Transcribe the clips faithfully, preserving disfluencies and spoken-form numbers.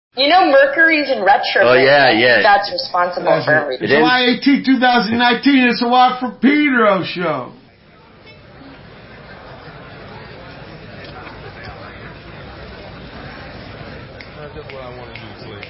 You know Mercury's in retrograde. Oh, yeah, yeah. That's responsible That's for it. everything. July eighteenth, twenty nineteen, it's a Walk for Pedro show. That's just what I want to do, Slick.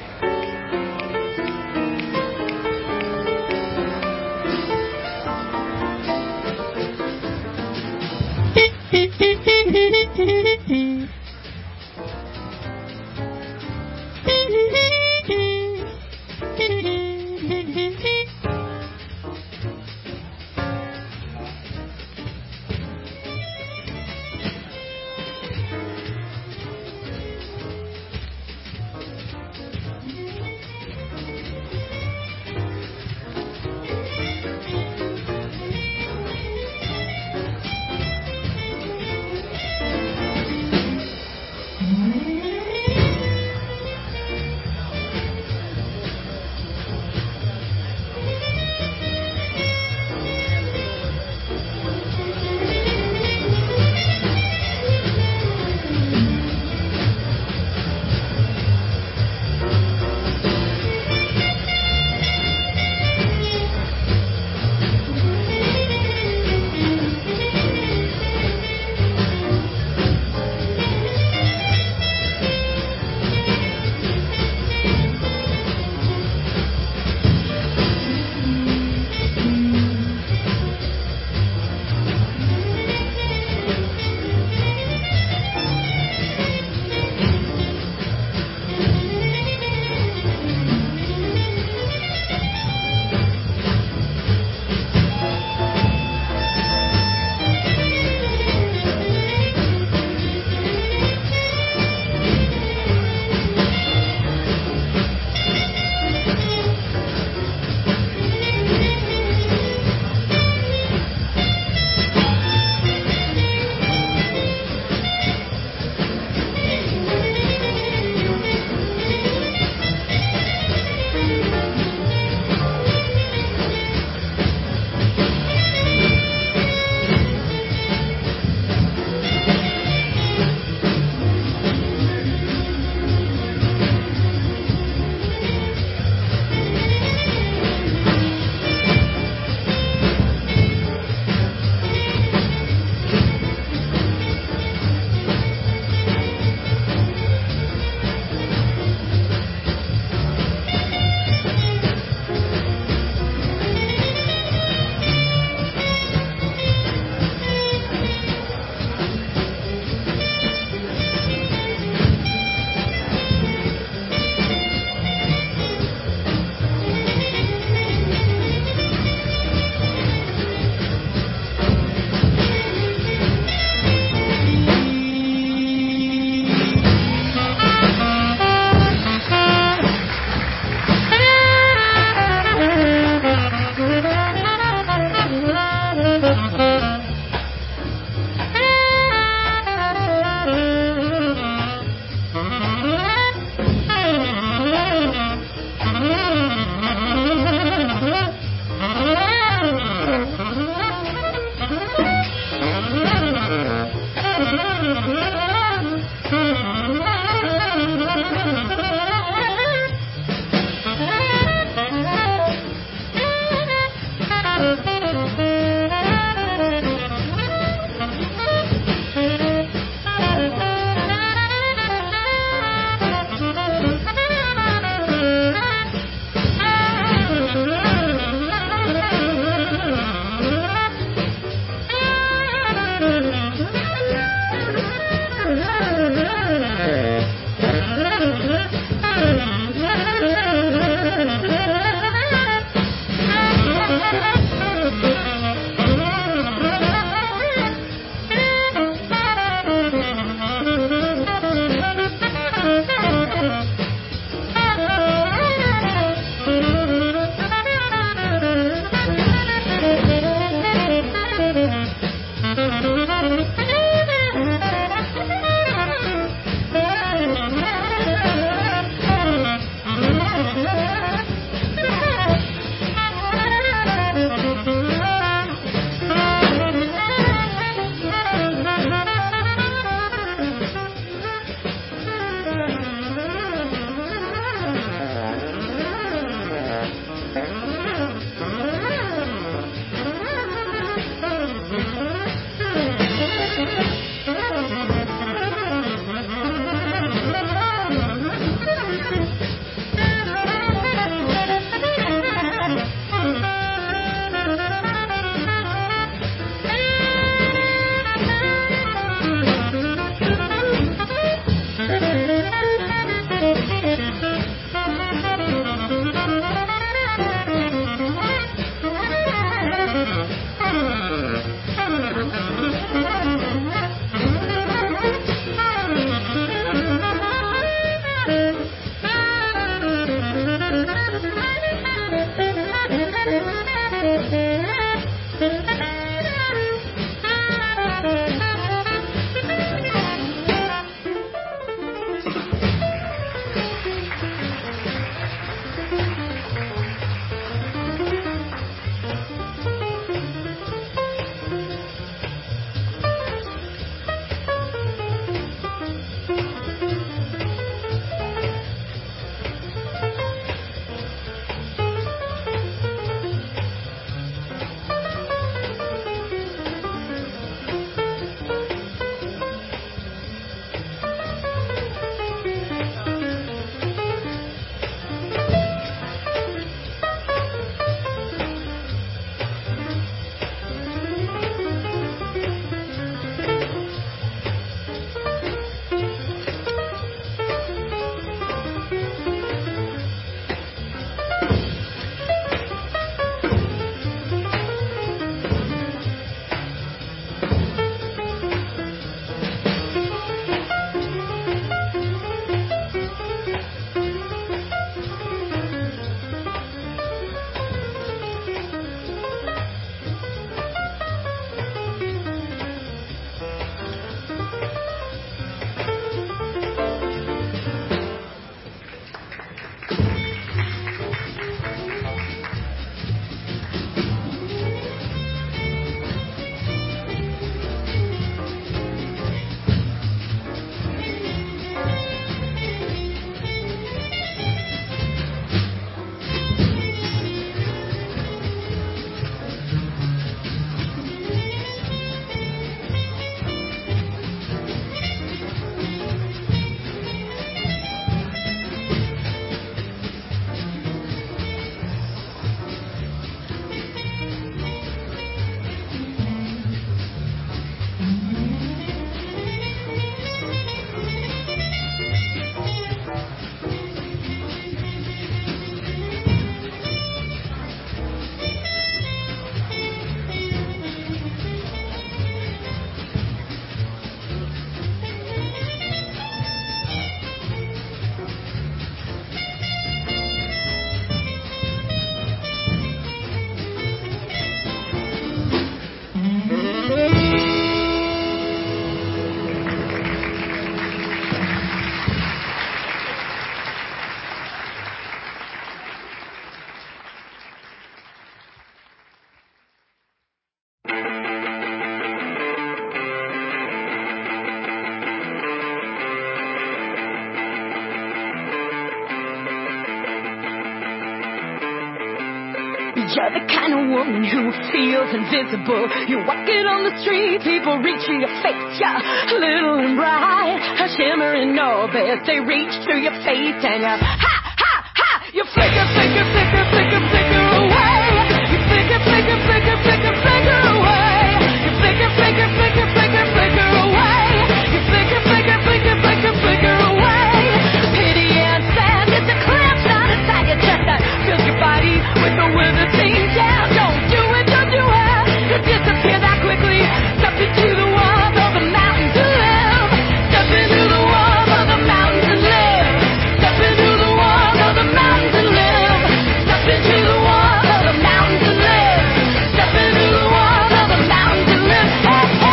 You're the kind of woman who feels invisible. You're walking on the street, people reach for your face. You're little and bright, a shimmering orbit. They reach through your face and you ha, ha, ha. You flicker, flicker, flicker, flicker, flicker away. You flicker, flicker, flicker, flicker, flicker away. You flicker, flicker, flicker, flicker, flicker away. You flicker, flicker, flicker, flicker, flicker away. Pity and sand, it's a clamp, not a sag. It's just that fills your body with the wither things. Yeah, don't do it, don't do it. You disappear that quickly. Step into the walls of the mountains to live. Step into the walls of the mountains and live. Step into the walls of the mountains and live. Step into the walls of the mountains and live. Step into the walls of the mountains and live. Hey, hey.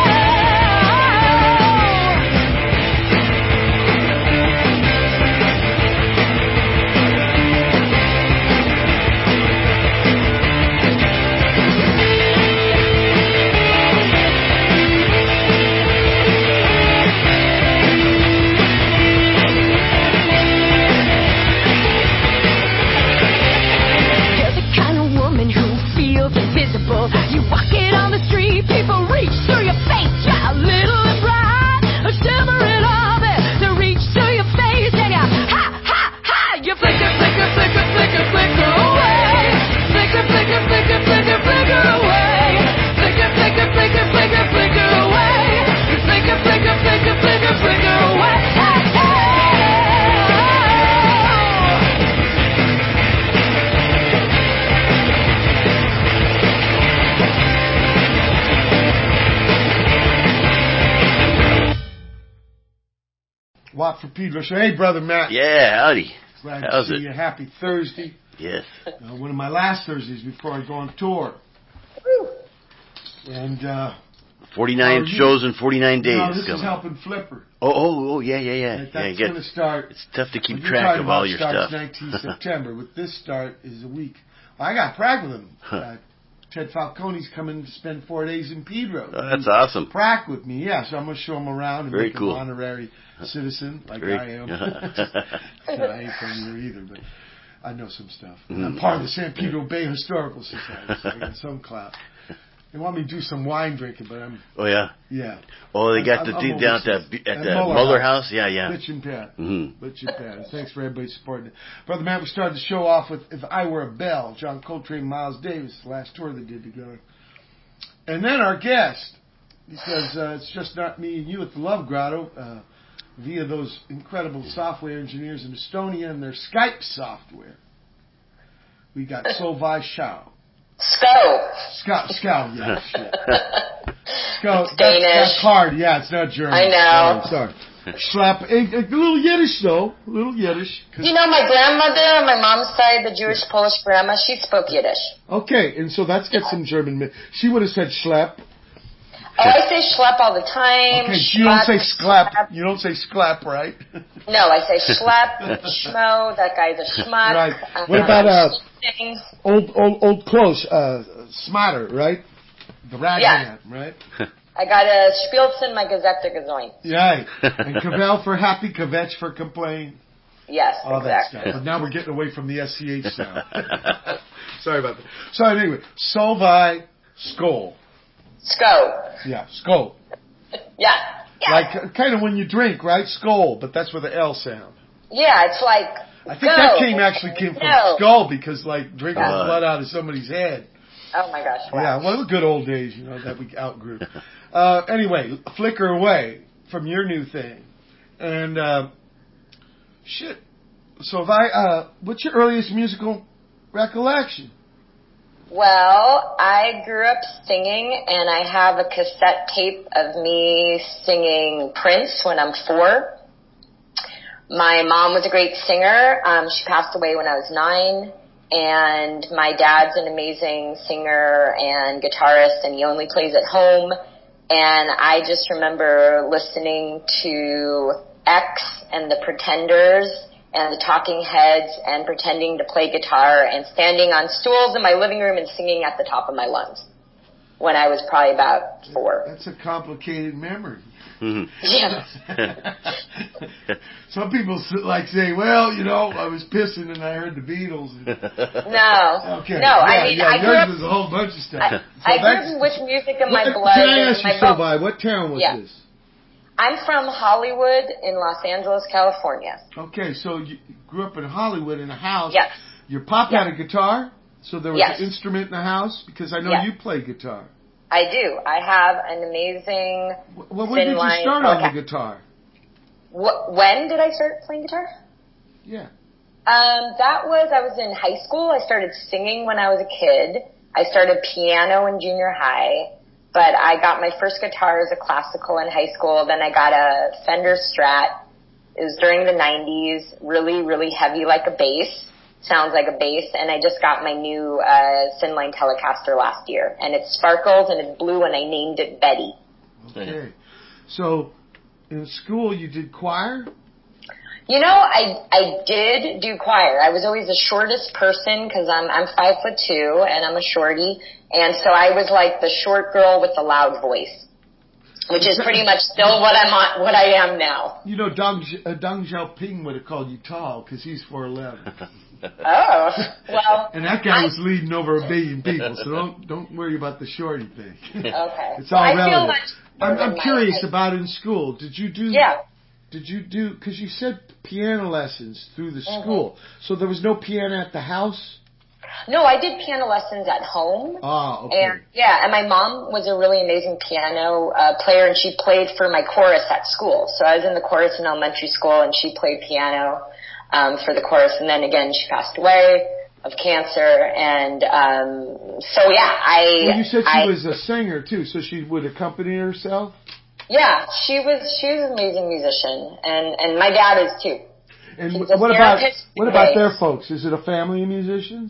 You're the kind of woman who feels invisible. You walk it on the street, people reach through your face. You're little and bright, a shimmering orbit. They reach through your face and you ha, ha, ha. You flicker, flicker, flicker, flicker, flicker away. Flicker, flicker, flicker, flicker, flicker away. Flicker, flicker, flicker, flicker, flicker away. You flicker, flicker, flicker, flicker, flicker away. Hey, hey. Watt from Pedro Show. Hey, Brother Matt. Yeah, howdy. Glad How's to see it? you. Happy Thursday. Yes. Uh, one of my last Thursdays before I go on tour. And, uh... forty-nine Oh, you- shows in forty-nine days. no, this is coming. helping Flipper. Oh, oh, oh, yeah, yeah, yeah. That- yeah, That's get, going to start... it's tough to keep what you're track talking of all about your starts stuff. nineteenth September. With this start is a week. Well, I got prac with him. Huh. Uh, Ted Falcone's coming to spend four days in Pedro. Oh, that's awesome. Prac with me, yeah. So I'm going to show him around and Very make cool. him an honorary citizen, like Very- I am. So I ain't from here either, but I know some stuff. And I'm Mm. part of the San Pedro Bay Historical Society, so I got some clout. They want me to do some wine drinking, but I'm, Oh, yeah. yeah. Oh, they got I'm- the I'm thing down at overseas. the, at At the Muller Muller House. House? Yeah, yeah. Bitch and Pat. Mm-hmm. Bitch and Pat. Thanks for everybody supporting it. Brother Matt, we started the show off with If I Were a Bell, John Coltrane, Miles Davis, the last tour they did together. And then our guest, because uh, it's just not me and you at the Love Grotto, uh, via those incredible software engineers in Estonia and their Skype software. We got Solvay Schau. Sco. Scout, Scout, yeah, shit. Scout, It's that's, Danish. that's hard, yeah, it's not German. I know. Sorry, sorry. Schlap, a, a little Yiddish though, a little Yiddish. 'cause- You know, my grandmother on my mom's side, the Jewish Polish grandma, she spoke Yiddish. Okay, and so let's get some German. mi- She would have said schlep. Oh, I say schlep all the time. Okay, you don't say Schmuck, schlap. You don't say schlap, right? No, I say schlep, schmo, that guy's a schmuck. Right. Um, What about, uh, things. old, old, old clothes, uh, smatter, right? The rag Yeah. man, right? I got a Spielzen, my Gazette de Gazoin. Yeah. And Cavell for happy, Kvetch for complain. Yes, All that exactly. stuff. But now we're getting away from the S C H sound. Sorry about that. So anyway, Solvay Skol. Sco. Yeah, Skol. Yeah. Yeah. Like uh, kind of when you drink, right? Skol, but that's with the L sound. Yeah, it's like. I think go. that came actually came from No. skull because like drinking Uh, the blood out of somebody's head. Oh my gosh. Wow. Yeah, well, the good old days, you know, that we outgrew. Uh, anyway, flicker away from your new thing, and uh, shit. So if I, uh, what's your earliest musical recollection? Well, I grew up singing, and I have a cassette tape of me singing Prince when I'm four. My mom was a great singer. Um, she passed away when I was nine. And my dad's an amazing singer and guitarist, and he only plays at home. And I just remember listening to X and the Pretenders and the Talking Heads and pretending to play guitar and standing on stools in my living room and singing at the top of my lungs when I was probably about four. That's a complicated memory. Mhm. Yeah. Some people s- like say, well, you know, I was pissing and I heard the Beatles. And, No. okay. No, yeah, I mean, yeah, I grew yours up, was a whole bunch of stuff. I, So I grew that's- up with music in my What- blood. Can I and ask my you, so bones. by what town was Yeah. this? I'm from Hollywood in Los Angeles, California. Okay, so you grew up in Hollywood in a house. Yes. Your pop Yeah. had a guitar, so there was Yes. an instrument in the house? Because I know Yes. you play guitar. I do. I have an amazing. Wh- Well, when did you Thin start line- on the okay. guitar? Wh- when did I start playing guitar? Yeah. Um, that was, I was in high school. I started singing when I was a kid. I started piano in junior high, but I got my first guitar as a classical in high school. Then I got a Fender Strat. It was during the nineties, really, really heavy like a bass. Sounds like a bass. And I just got my new, uh, thin line Telecaster last year. And it sparkles and it's blue and I named it Betty. Okay. So, in school you did choir? You know, I I did do choir. I was always the shortest person because I'm I'm five foot two and I'm a shorty, and so I was like the short girl with the loud voice, which is pretty much still what I'm on, what I am now. You know, Deng, uh, Deng Xiaoping would have called you tall because he's four eleven. Oh, well. And that guy I, was leading over a billion people, so don't don't worry about the shorty thing. Okay. It's all well, I relative. feel much I'm, better I'm than curious my, about in school. Did you do? Yeah. Did you do? Because you said piano lessons through the Mm-hmm. school, so there was no piano at the house. No, I did piano lessons at home. Ah, okay. And yeah, and my mom was a really amazing piano uh, player, and she played for my chorus at school. So I was in the chorus in elementary school, and she played piano um, for the chorus. And then again, she passed away of cancer, and um, so yeah, I. Well, you said she I, was a singer too, so she would accompany herself. Yeah, she was. She was an amazing musician, and and my dad is too. And He's a what about therapist what about today. their folks? Is it a family of musicians?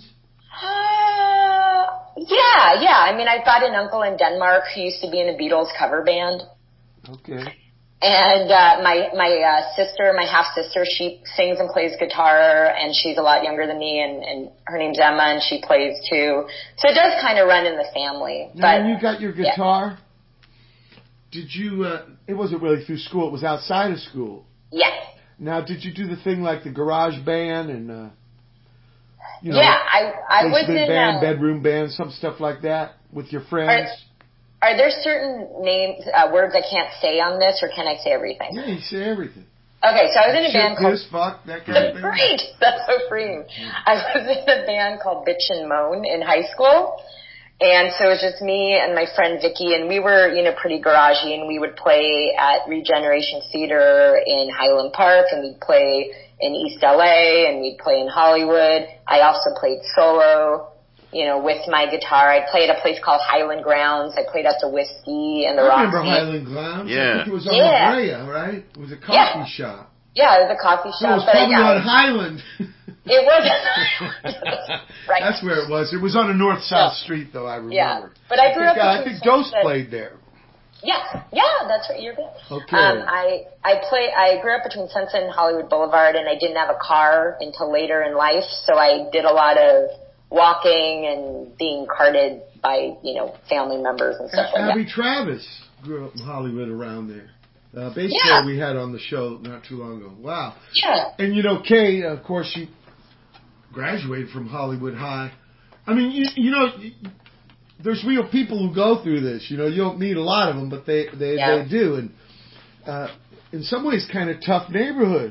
Uh, yeah, yeah. I mean, I've got an uncle in Denmark who used to be in a Beatles cover band. Okay. And uh, my my uh, sister, my half sister, she sings and plays guitar, and she's a lot younger than me, and, and her name's Emma, and she plays too. So it does kind of run in the family. Now, but when you got your guitar, yeah. did you? Uh, it wasn't really through school; it was outside of school. Yes. Now, did you do the thing like the garage band and? Uh, You know, yeah, I I was basement in band, uh, bedroom band, some stuff like that with your friends. Are, are there certain names, uh, words I can't say on this, or can I say everything? Yeah, you say everything. Okay, so I was in a Shit, band called... piss, fuck, that kind of thing. Great! That's so freeing. I was in a band called Bitch and Moan in high school. And so it was just me and my friend Vicky, and we were, you know, pretty garagey, and we would play at Regeneration Theater in Highland Park, and we'd play in East L A, and we'd play in Hollywood. I also played solo, you know, with my guitar. I played at a place called Highland Grounds. I played at the Whiskey and the I remember Roxy. Highland Grounds. Yeah. I think it was on Yeah. La Brea, right? It was a coffee Yeah. shop. Yeah, it was a coffee So shop. it was but probably yeah, on Highland. It was. Right. That's where it was. It was on a north-south Yeah. street, though, I remember. Yeah. But I grew think, up uh, I between think Dose Sunset- played there. Yeah, yeah, that's right. You're good. Okay. Um, I I play. I grew up between Sunset and Hollywood Boulevard, and I didn't have a car until later in life. So I did a lot of walking and being carted by you know family members and stuff A- like Abby that. Travis grew up in Hollywood around there. Uh, bass Yeah. player we had on the show not too long ago. Wow. Yeah. And you know, Kay, of course, she graduated from Hollywood High. I mean, you, you know, there's real people who go through this. You know, you don't meet a lot of them, but they they, Yeah. they do. And uh, in some ways, kind of tough neighborhood.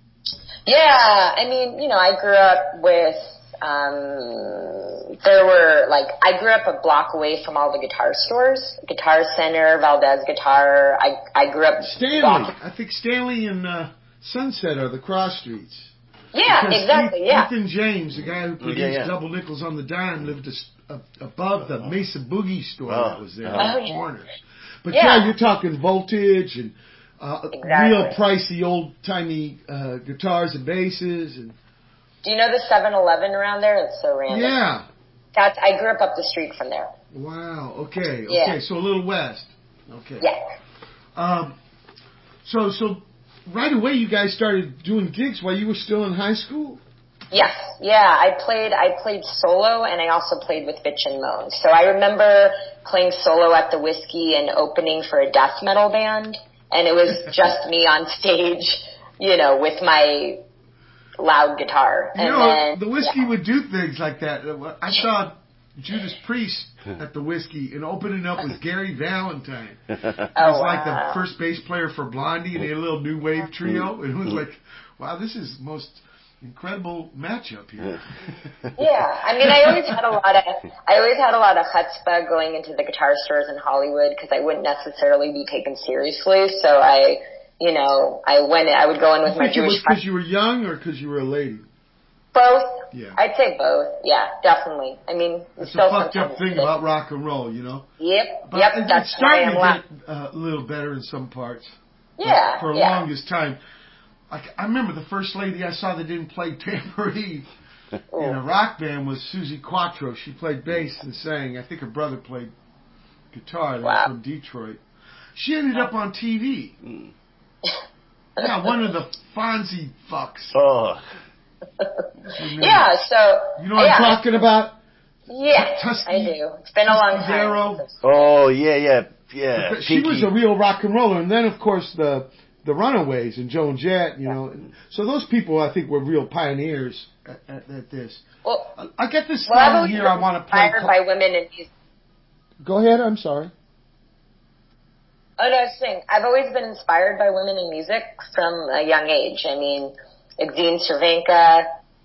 Yeah, I mean, you know, I grew up with, um, there were, like, I grew up a block away from all the guitar stores. Guitar Center, Valdez Guitar. I, I grew up... Stanley. walking- I think Stanley and uh, Sunset are the cross streets. Yeah, Because exactly, Ethan, yeah. Ethan James, the guy who produced Yeah, yeah. Double Nickels on the Dime, lived a, a, above the Mesa Boogie store Oh, that was there oh. on Oh, the yeah. corner. But Yeah. yeah, you're talking Voltage and uh, Exactly. real pricey old-timey uh, guitars and basses. And Do you know the seven eleven around there? It's so random. yeah. That's, I grew up up the street from there. Wow. Okay. Yeah. Okay. So a little west. Okay. Yeah. Um. So so right away you guys started doing gigs while you were still in high school. Yes, yeah, I played, I played solo and I also played with Bitch and Moan. So I remember playing solo at the Whiskey and opening for a death metal band and it was just me on stage, you know, with my loud guitar. You and know, then, the Whiskey yeah. would do things like that. I saw Judas Priest at the Whiskey, and opening up was Gary Valentine. He was Oh, like wow. the first bass player for Blondie, and they had a little new wave trio, and it was like, wow, this is the most incredible matchup here. Yeah, I mean, I always had a lot of, I always had a lot of chutzpah going into the guitar stores in Hollywood because I wouldn't necessarily be taken seriously. So I, you know, I went, I would go in with You my think it was Jewish because you were young or because you were a lady? Both. Yeah. I'd say both. Yeah, definitely. I mean, That's still the fucked up sometimes thing it's- about rock and roll, you know? Yep, But yep, it- that's it's why starting I'm to laughing. get uh, a little better in some parts. Yeah, But for the yeah. longest time, like I remember the first lady I saw that didn't play tambourine in a rock band was Susie Quattro. She played bass and sang. I think her brother played guitar. They Wow. were from Detroit. She ended up on T V. Mm. Yeah, one of the Fonzie fucks. Oh. What's her name? Yeah, so. You know what yeah, I'm talking about? Yes, Tusky- I do. It's been a long Tusky time. Darrow. Oh, yeah, yeah, yeah. But she was Pinky. a real rock and roller, and then of course the the Runaways and Joan Jett, you know. So those people, I think, were real pioneers at, at, at this. Well, I I get this well, I've song always here. been I want to play. inspired by women in music. Go ahead. I'm sorry. Oh, no, I was saying, I've always been inspired by women in music from a young age. I mean, Exene Cervenka,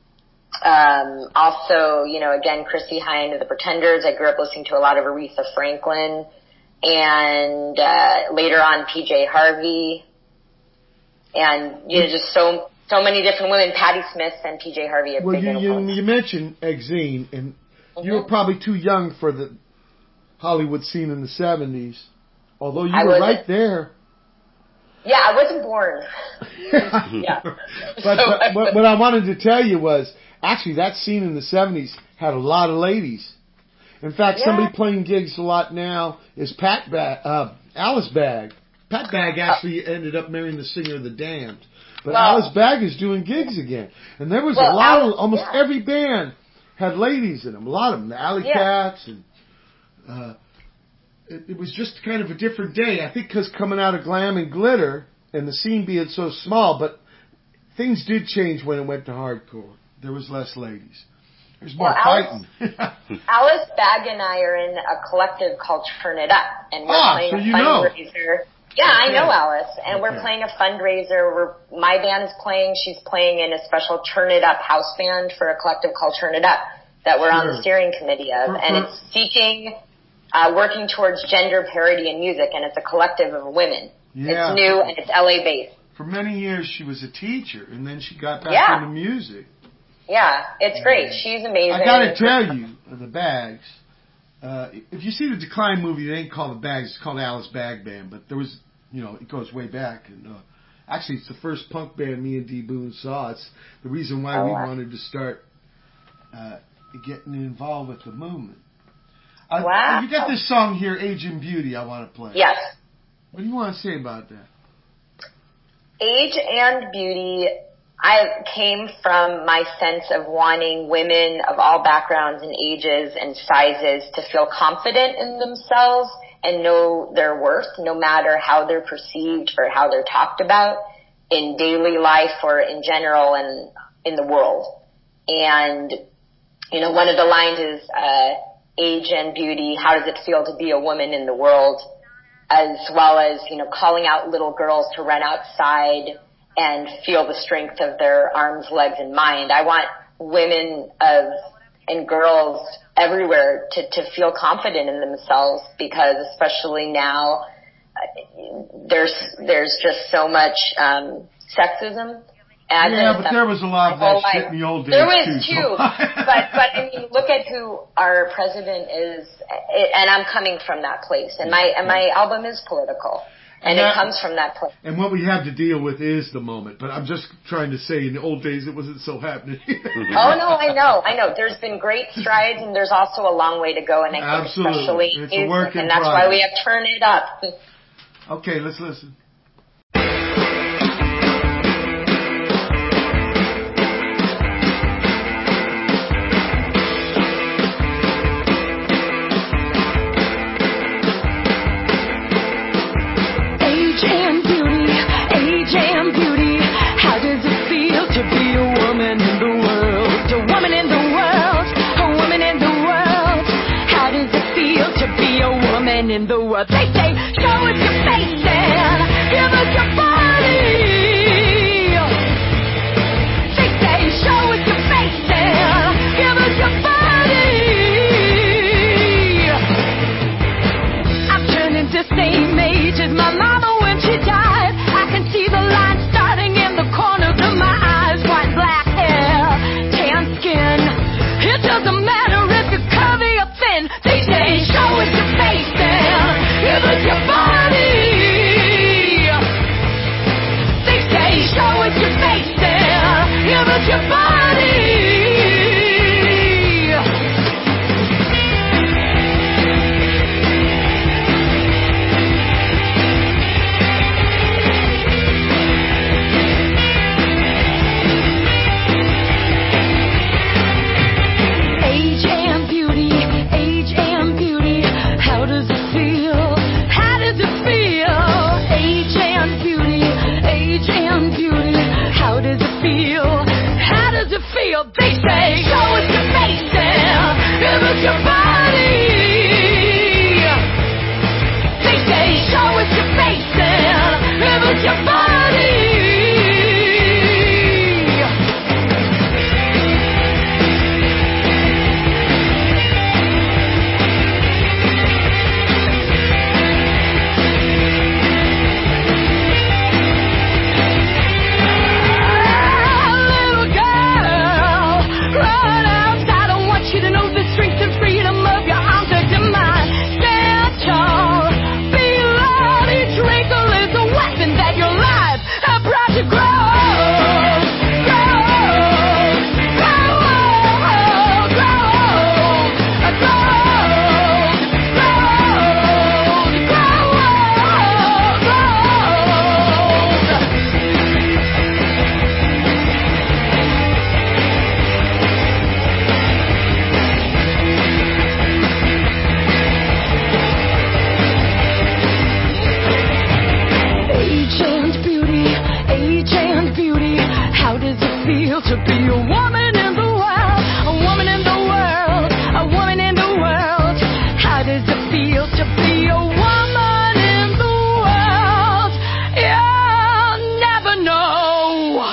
um, also, you know, again, Chrissie Hynde of the Pretenders. I grew up listening to a lot of Aretha Franklin, and uh, later on P J Harvey, and, you know, just so so many different women. Patti Smith and P J Harvey are Well, big you, you influences. you mentioned Exene, and you were Mhm. probably too young for the Hollywood scene in the seventies. Although you I were wasn't. right there. Yeah, I wasn't born. Yeah. But, So but I- what, what I wanted to tell you was, actually, that scene in the seventies had a lot of ladies. In fact, Yeah. somebody playing gigs a lot now is Pat ba- uh, Alice Bagg. Pat Bagg actually ended up marrying the singer of The Damned. But Well- Alice Bagg is doing gigs again. And there was a Well, lot Alice- of, almost yeah. every band had ladies in them. A lot of them. The Alley Yeah. Cats and, uh, it, it was just kind of a different day. I think because coming out of glam and glitter and the scene being so small, but things did change when it went to hardcore. There was less ladies. There's more Well, Alice- fighting. Alice Bagg and I are in a collective called Turn It Up, and we're Ah, playing so a you know. fundraiser. Yeah, I Okay. know Alice, and we're Okay. playing a fundraiser. We're, my band is playing. She's playing in a special Turn It Up house band for a collective called Turn It Up that we're on Sure. the steering committee of, For- and for- it's seeking, uh, working towards gender parity in music, and it's a collective of women. Yeah. It's new and it's L A based. For many years, she was a teacher, and then she got back Yeah. into music. Yeah, it's great. She's amazing. I gotta tell you, the Bags. Uh, if you see the Decline movie, it ain't called the Bags; it's called Alice Bag Band. But there was, you know, it goes way back. And uh, actually, it's the first punk band me and D Boone saw. It's the reason why Oh, we wow. wanted to start uh, getting involved with the movement. Uh, Wow. You got this song here, "Age and Beauty." I want to play. Yes. What do you want to say about that? Age and beauty, I came from my sense of wanting women of all backgrounds and ages and sizes to feel confident in themselves and know their worth, no matter how they're perceived or how they're talked about in daily life or in general and in the world. And, you know, one of the lines is, uh, age and beauty, how does it feel to be a woman in the world? As well as, you know, calling out little girls to run outside and feel the strength of their arms, legs, and mind. I want women of and girls everywhere to, to feel confident in themselves, because especially now, uh, there's there's just so much um, sexism. And Yeah, but there was a lot of my whole that shit life. in the old days There was too. too, so- but but I mean, look at who our president is, and I'm coming from that place, and my and my album is political, and, And that- it comes from that place. And what we have to deal with is the moment. But I'm just trying to say, in the old days, it wasn't so happening. Oh no, I know, I know. There's been great strides, and there's also a long way to go, and I think Absolutely. especially in It's a music, work in and that's why we progress. have Turn It Up. Okay, let's listen. Age and beauty. a woman in the world, a woman in the world. How does it feel to be a woman in the world? They say, show us your face and give us your body. They say, show us your face and give us your body. I've turned into same age as my mama when she died. I can see the line starting in the corners of my eyes. White, black hair, tan skin. It doesn't matter if you're curvy or thin. They say, show us your face and give us your body. They say, show us your face and give us your body. Age and beauty, age and beauty. How does it feel? How does it feel? Age and beauty, age and beauty. How does it feel? How does it feel? They say, show us your face and give us your body. They say, show us your face and give us your body. Little girl, run outside. I want you to know the strength and freedom of your arms are mine. Stand tall, be loud. Each wrinkle is a weapon that your life has brought to grow. Grow, grow, grow, grow, grow, grow. Age and beauty, age and beauty. How does it feel to be a woman in the world? A woman in the world, a woman in the world. How does it feel to be a woman in the world? You'll never know.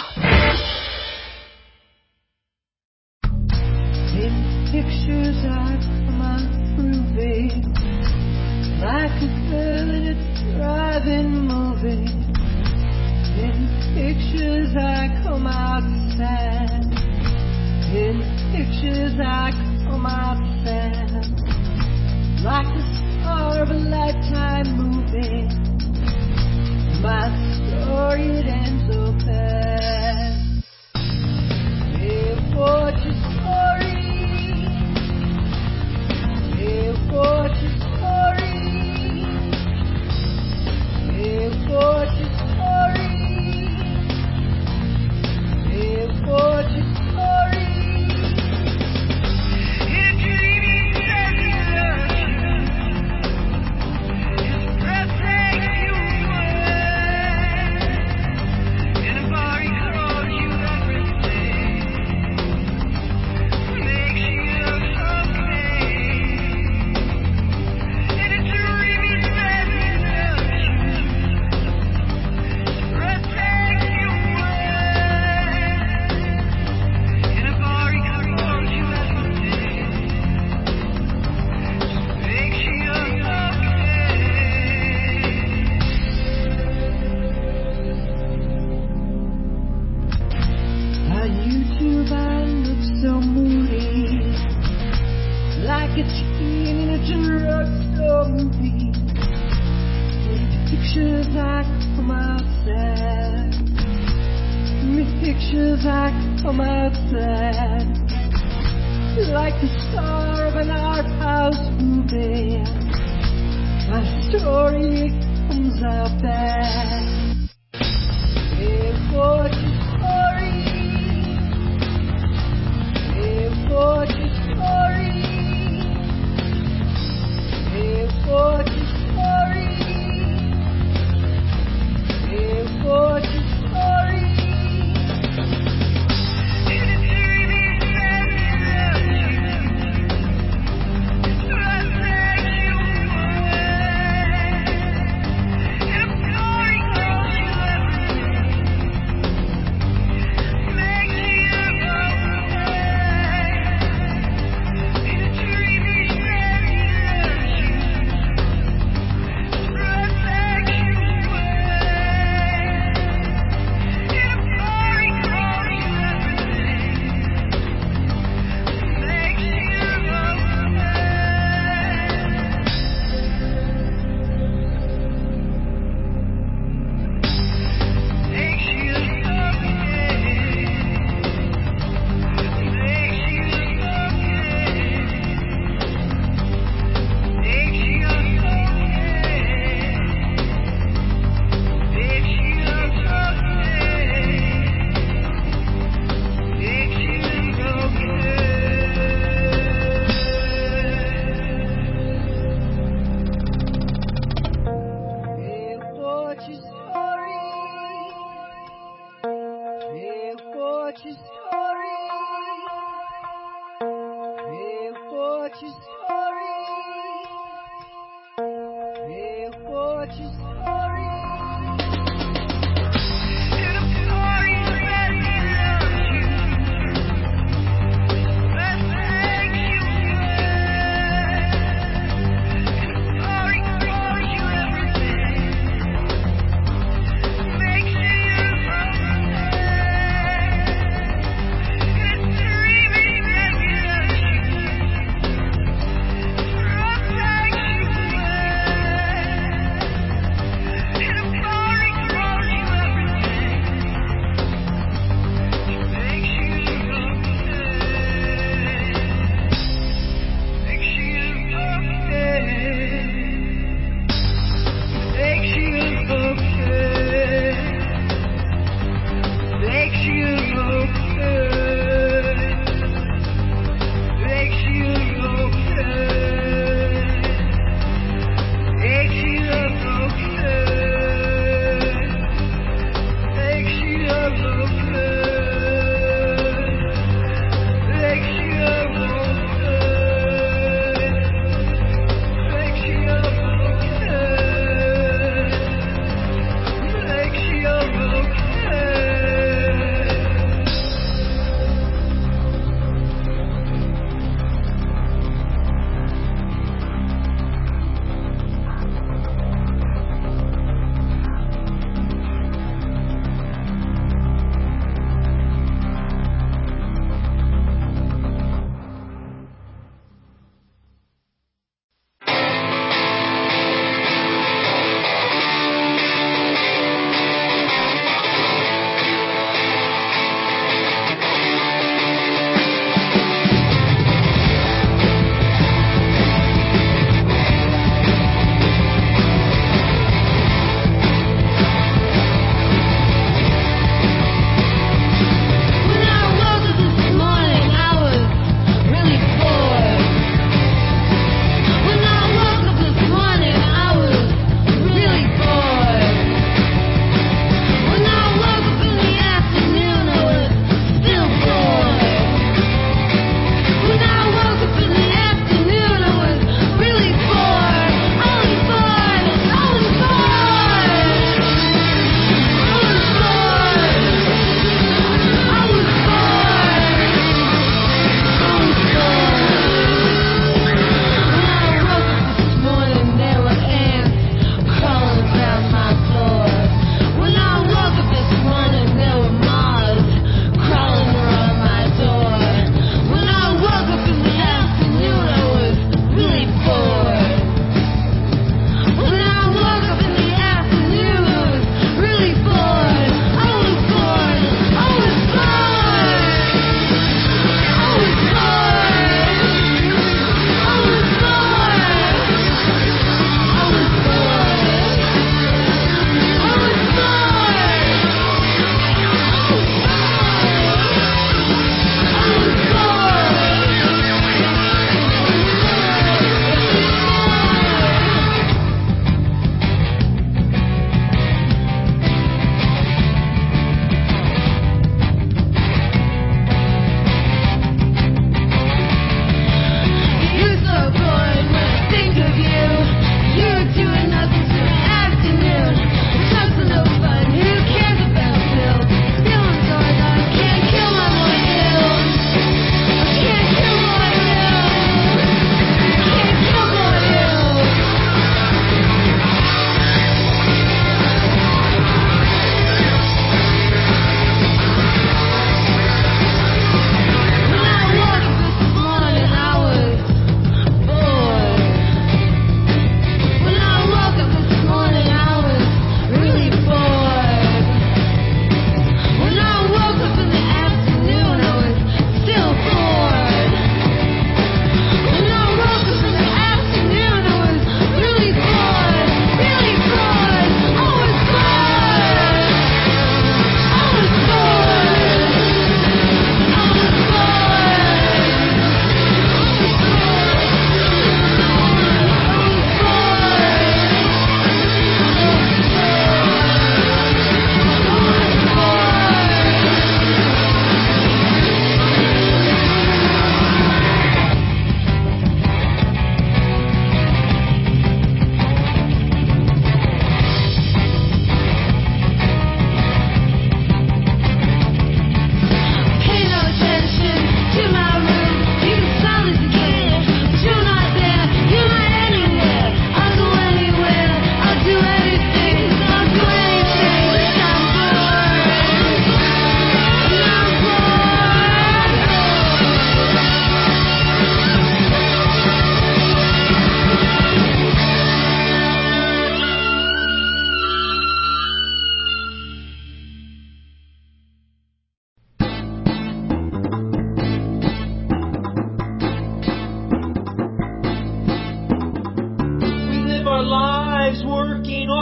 In pictures I come out proving like a girl in a driving movie. In pictures I come out sad. In pictures I come out sad. Like the star of a lifetime movie. My story it ends so fast. Hey, what's your story? Hey, what's your story? Hey, what's your story? Hey, what's your story? Your dreamy destination. His breath takes you away. In a bar he calls you everything. Makes you look okay. In a dreamy destination. His breath takes you away. In a bar he calls you everything. Makes you look okay. On YouTube I look so moody, like a teen in a drugstore movie. In pictures I come out sad. In pictures I come out sad. Like the star of an art house movie. My story comes out bad. Hey, what's your story? Hey, what's your story? Hey, what's your story? Hey, what's your story? In a dreamy your story. They watch your story. In a story that loves you, that makes you good. In a story calls you everything, makes you your own. In a dreaming that loves you.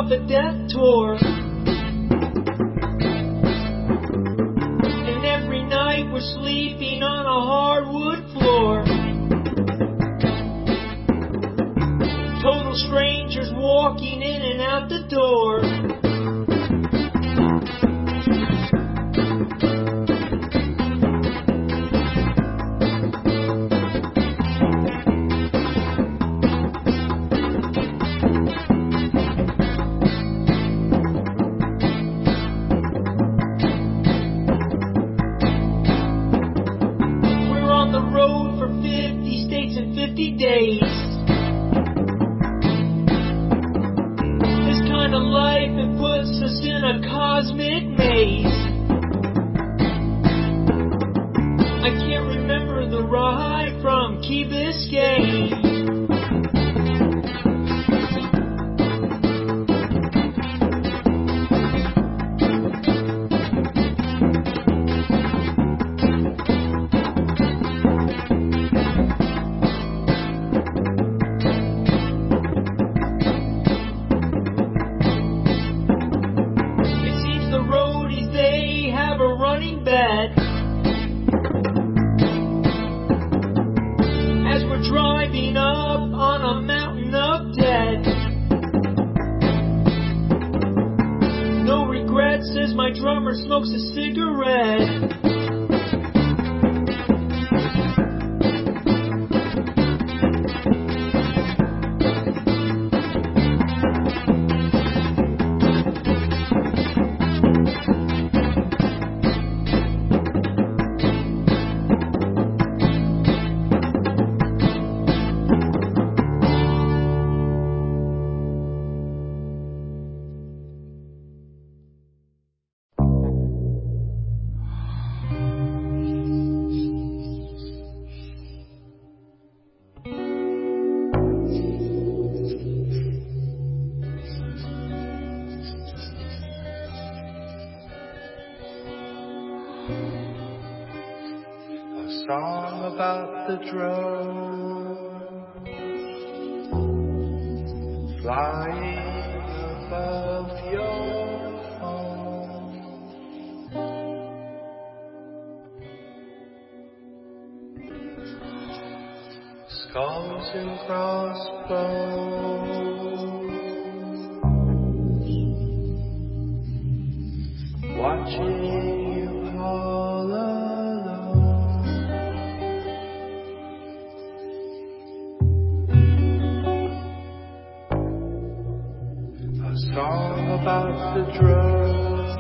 a death tour. And every night we're sleeping on a hardwood floor. Total strangers walking in and out the door. We're on the road for fifty states and fifty days. This kind of life, it puts us in a cosmic maze. I can't remember the ride from Key Biscayne. It seems the roadies, they have a running bet. As we're driving up on a mountain of debt. No regrets as my drummer smokes a cigarette. A song about the drone flying above your home. Skulls and crossbones, watching you all alone. A song about the drugs,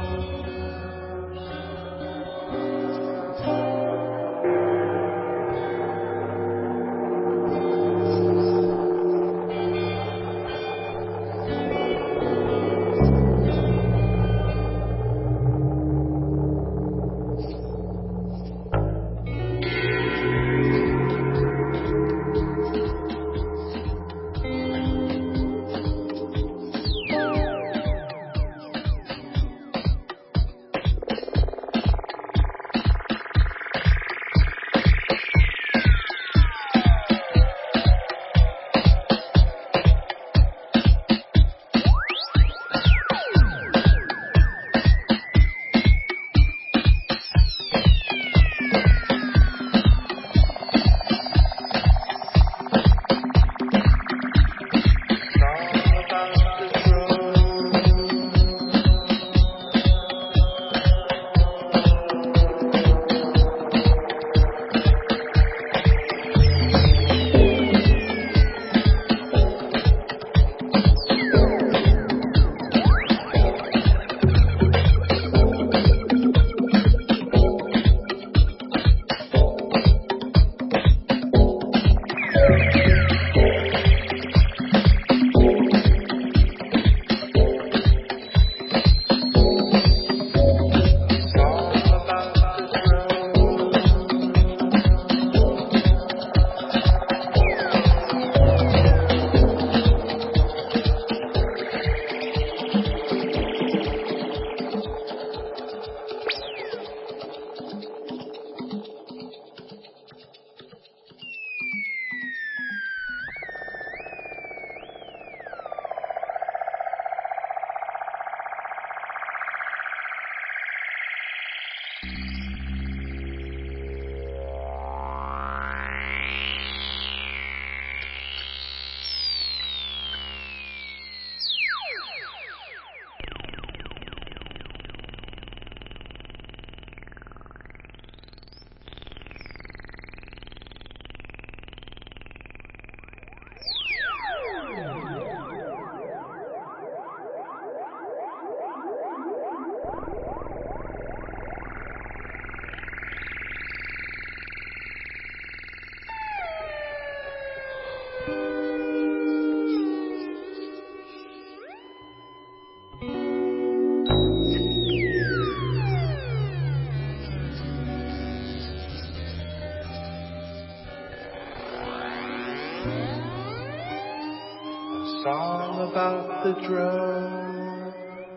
song about the drone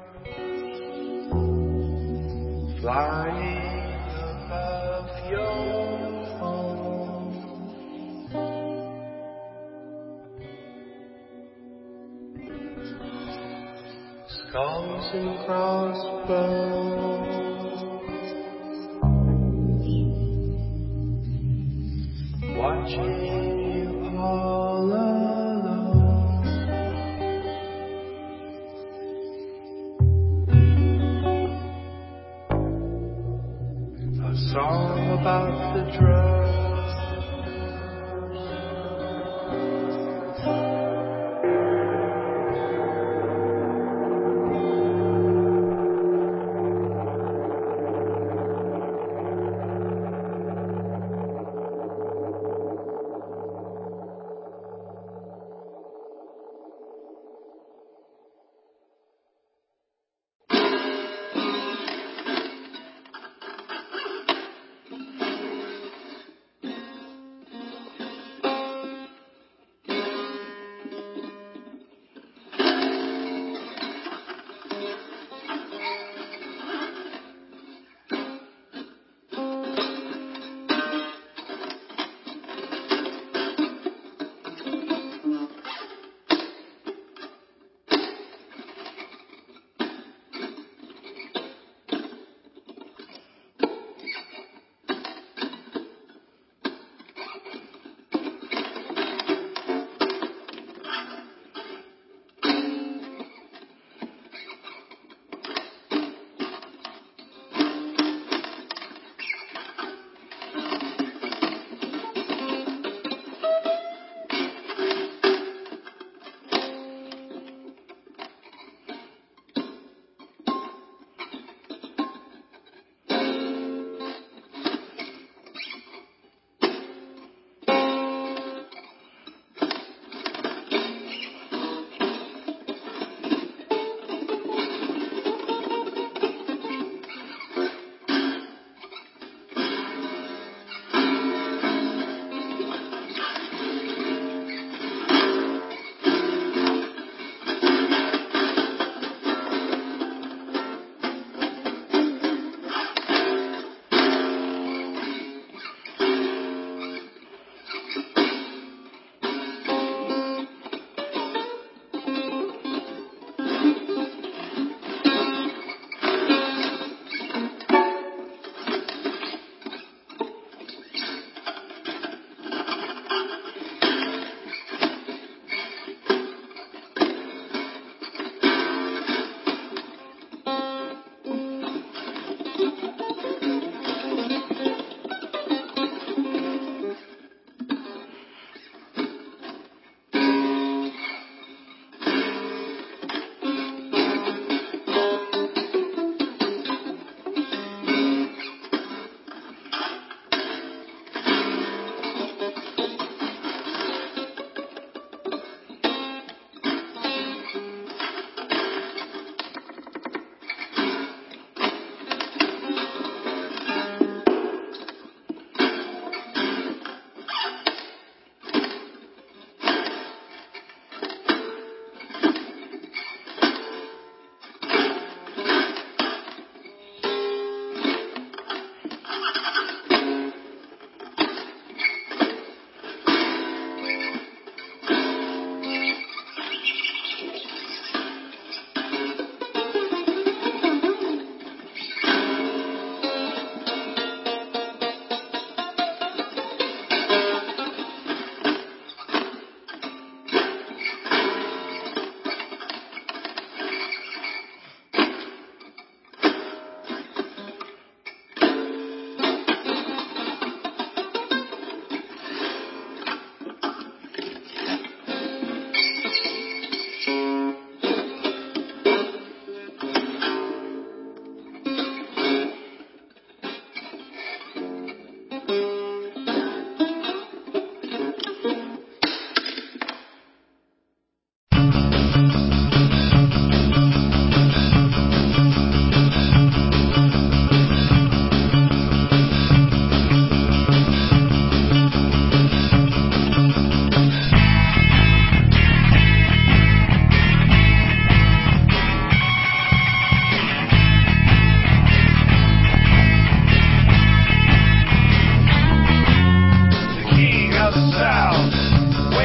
flying above your home. Skulls and crossbones, watching you all alone. A song about the drugs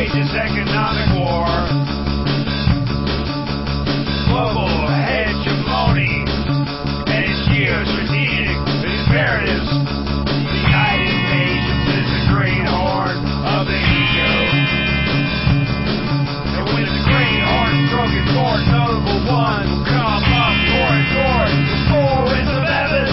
wage this economic war. Global hegemony and its geostrategic imperatives. The United Nations is the great horn of the ego. And when the great horn broken chord, notable one will come up pouring toward the four winds of heaven.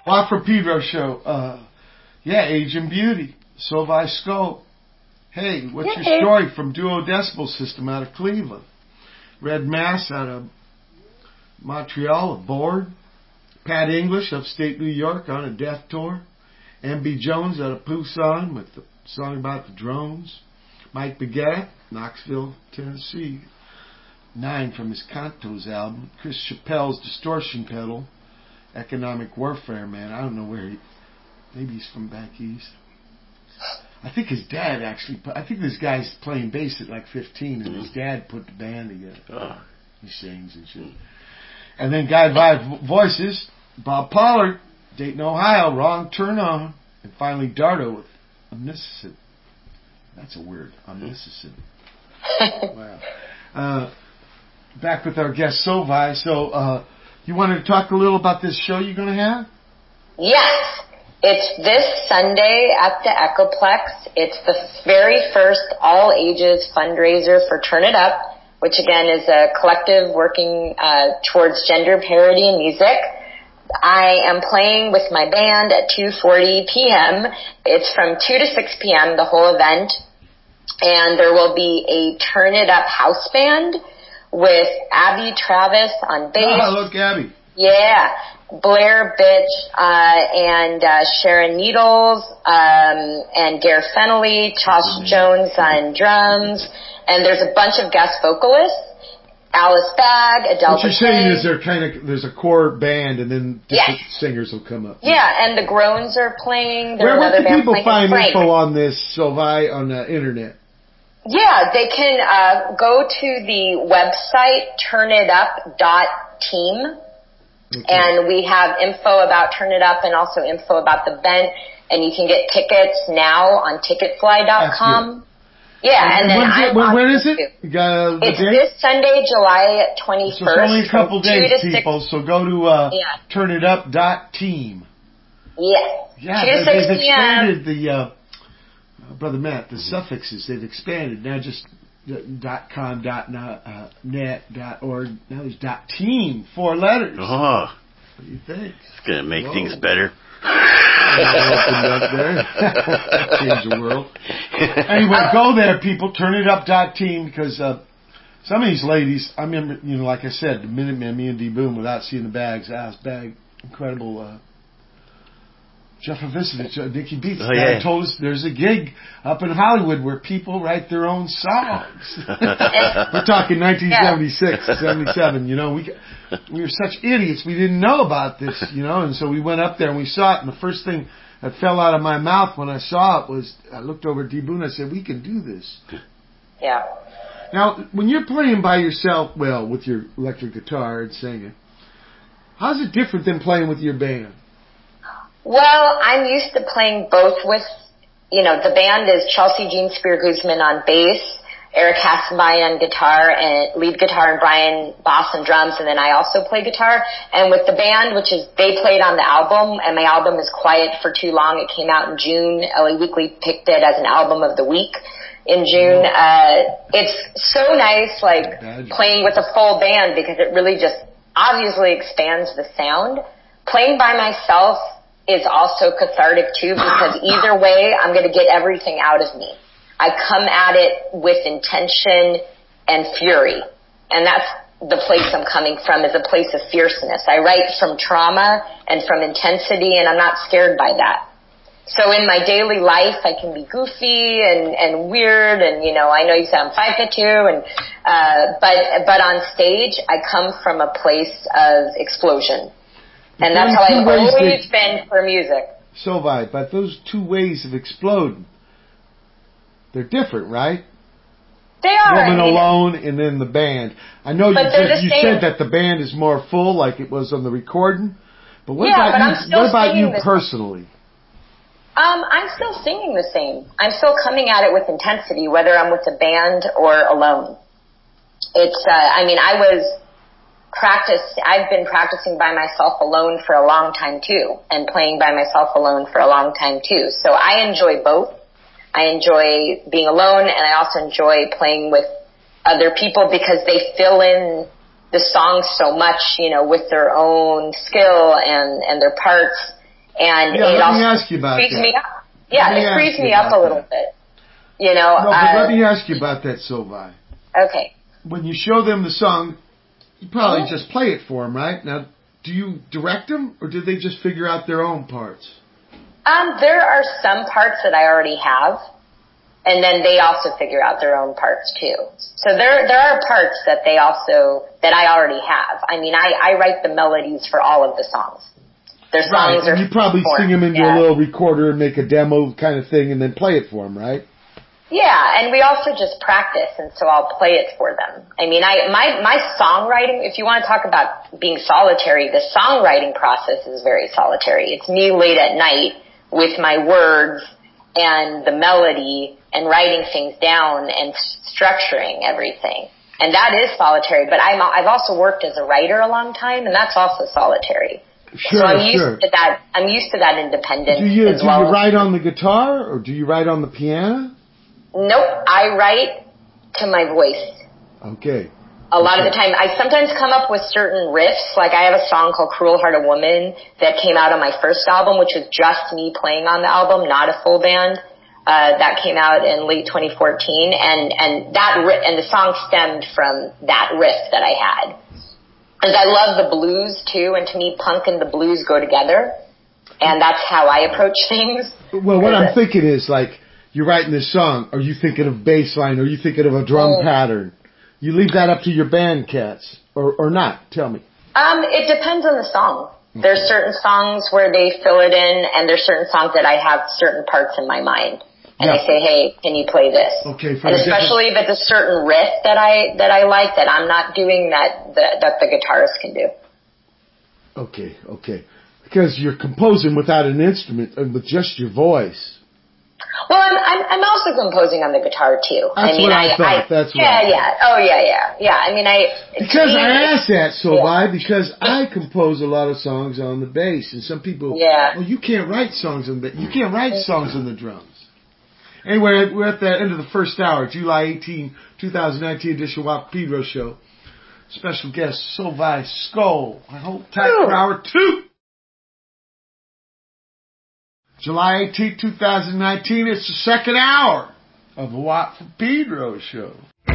Well, from Pedro show, uh, yeah, Age and Beauty, Sovai Scope. Hey, what's Yeah, your hey. story from Duo Decibel System out of Cleveland? Red Mass out of Montreal, aboard. Pat English, upstate New York, on a death tour. M B Jones out of Tucson with the song about the drones. Mike Baguette, Knoxville, Tennessee. Nine from his Cantos album. Chris Chappell's Distortion Pedal. Economic Warfare Man. I don't know where he... Maybe he's from back east. I think his dad actually... Put, I think this guy's playing bass at like fifteen, and his dad put the band together. Oh. He sings and shit. And then Guy Vibe Voices, Bob Pollard, Dayton, Ohio, Wrong Turn On. And finally Dardo with Omniscient. That's a word, Omniscient. Wow. Uh, back with our guest Sovai. So, uh, you wanted to talk a little about this show you're going to have? Yes. It's this Sunday at the Echoplex. It's the very first all-ages fundraiser for Turn It Up, which again is a collective working uh, towards gender parity in music. I am playing with my band at two forty p.m. It's from two to six p.m., the whole event. And there will be a Turn It Up house band with Abby Travis on bass. Oh, look, Abby. Yeah. Blair Bitch, uh, and, uh, Sharon Needles, um, and Gare Fennelly, Josh Jones on drums, and there's a bunch of guest vocalists. Alice Bag, Adele What you're Bacay. saying is there kind of, there's a core band and then different Yes. singers will come up. Yeah, and the Groans are playing. There's Where, where another can band people playing find Frank. info on this, Sovai, on the internet? Yeah, they can uh, go to the website turn it up dot team, Okay. and we have info about Turn It Up and also info about the event, and you can get tickets now on ticketfly dot com. Yeah, and, And then when's it, I'm when, on when is it? YouTube. Uh, the It's date? this Sunday, July twenty-first. So it's only a couple from two days, to six. people. So go to uh, Yeah. turn it up dot team. Yes. Yeah, two to they- six they've p.m. expanded the, uh, uh, Brother Matt, the suffixes. They've expanded. Now just uh, dot com, dot na- uh, net, dot org. Now there's dot team, four letters. Oh, What do you think? it's going to make Whoa. things better. Opened up there. Change the world. Anyway, go there, people. turn it up dot team, because uh, some of these ladies, I remember, you know, like I said, the Minutemen, me and D Boom, without seeing the bags, Alice Bag, incredible. Uh, Jeff Avisovich, uh, Nikki Beats, Oh, the guy yeah. told us there's a gig up in Hollywood where people write their own songs. We're talking nineteen seventy-six, seventy-seven, you know, we we were such idiots, we didn't know about this, you know, and so we went up there and we saw it, and the first thing that fell out of my mouth when I saw it was, I looked over at D Boone and I said, we can do this. Yeah. Now, when you're playing by yourself, well, with your electric guitar and singing, how's it different than playing with your band? Well, I'm used to playing both with, you know, the band is Chelsea Jean Spear Guzman on bass, Eric Hassenbein on guitar, and lead guitar, and Brian Boss on drums, and then I also play guitar. And with the band, which is, they played on the album, and my album is Quiet for Too Long. It came out in June. L A Weekly picked it as an album of the week in June. Uh, it's so nice, like, playing with a full band, because it really just obviously expands the sound. Playing by myself is also cathartic too, because either way, I'm going to get everything out of me. I come at it with intention and fury. And that's the place I'm coming from, is a place of fierceness. I write from trauma and from intensity, and I'm not scared by that. So in my daily life, I can be goofy and, and weird, and, you know, I know you said I'm five foot two, and, uh, but, but on stage, I come from a place of explosion. And that's how I've always been for music. So, Vi, but those two ways of exploding, they're different, right? They are. Woman I mean, Alone and then the band. I know you, But they're just, the you same. said that the band is more full, like it was on the recording. But what Yeah, about but you? I'm still What about you singing this- personally? Um, I'm still singing the same. I'm still coming at it with intensity, whether I'm with a band or alone. It's, uh, I mean, I was practice, I've been practicing by myself alone for a long time too, and playing by myself alone for a long time too. So I enjoy both. I enjoy being alone, and I also enjoy playing with other people, because they fill in the songs so much, you know, with their own skill and, and their parts. and Yeah, it let also me ask you about frees that. me up. Yeah, Let me it ask frees you me up about a little that. bit. You know. No, but uh, let me ask you about that, Sylvi. Okay. When you show them the song, you probably Mhm. just play it for them, right? Now, do you direct them, or do they just figure out their own parts? Um, there are some parts that I already have, and then they also figure out their own parts too. So there there are parts that they also that I already have. I mean, I, I write the melodies for all of the songs. Their Right, songs are and you probably formed. sing them into Yeah. a little recorder and make a demo kind of thing and then play it for them, right? Yeah, and we also just practice, and so I'll play it for them. I mean, I my my songwriting, if you want to talk about being solitary, the songwriting process is very solitary. It's me late at night with my words and the melody and writing things down and structuring everything. And that is solitary, but I'm I've also worked as a writer a long time, and that's also solitary. Sure, so I'm used sure. to that. I'm used to that independence Do you as do well. you write on the guitar or do you write on the piano? Nope, I write to my voice. Okay. A lot Okay. of the time, I sometimes come up with certain riffs. Like I have a song called Cruel Hearted Woman that came out on my first album, which was just me playing on the album, not a full band. Uh, that came out in late twenty fourteen, and, and that ri- and the song stemmed from that riff that I had. Because I love the blues too, and to me, punk and the blues go together, and that's how I approach things. Well, what Is I'm it- thinking is like, you're writing this song, are you thinking of bass line, are you thinking of a drum Mm. pattern? You leave that up to your band cats, or, or not, tell me. Um, it depends on the song. There's certain songs where they fill it in, and there's certain songs that I have certain parts in my mind. And Yeah. I say, hey, can you play this? Okay, for And the especially if it's a certain riff that I, that I like that I'm not doing that, that, that the guitarist can do. Okay, okay. Because you're composing without an instrument and with just your voice. Well, I'm, I'm, I'm also composing on the guitar too. That's I mean, what I thought. That's what yeah, I thought. yeah. Oh, yeah, yeah. Yeah, I mean, I... Because to me, I asked that, so yeah. why? Because I compose a lot of songs on the bass, and some people, Yeah. well, you can't write songs on the, you can't write songs on the drums. Anyway, we're at the end of the first hour, July eighteenth, twenty nineteen edition of Wap Pedro Show. Special guest, Sylvi Skull. I hope tight for hour two. July eighteenth, twenty nineteen, it's the second hour of the Wap for Pedro Show.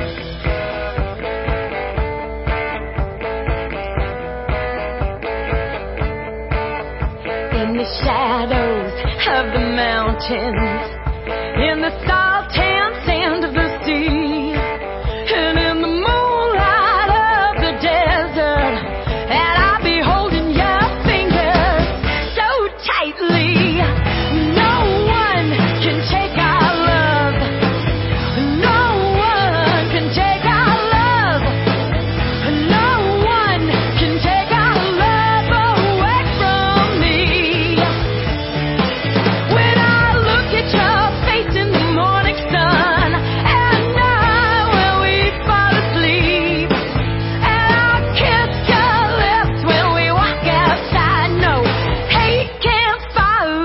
In the shadows of the mountains, in the salt and sand of the sea, and in the moonlight of the desert, and I'll be holding your fingers so tightly. No one can take our love. No one can take our love. No one can take our love away from me. When I look at your face in the morning sun, and night when we fall asleep, and I kiss your lips when we walk outside, no hate can follow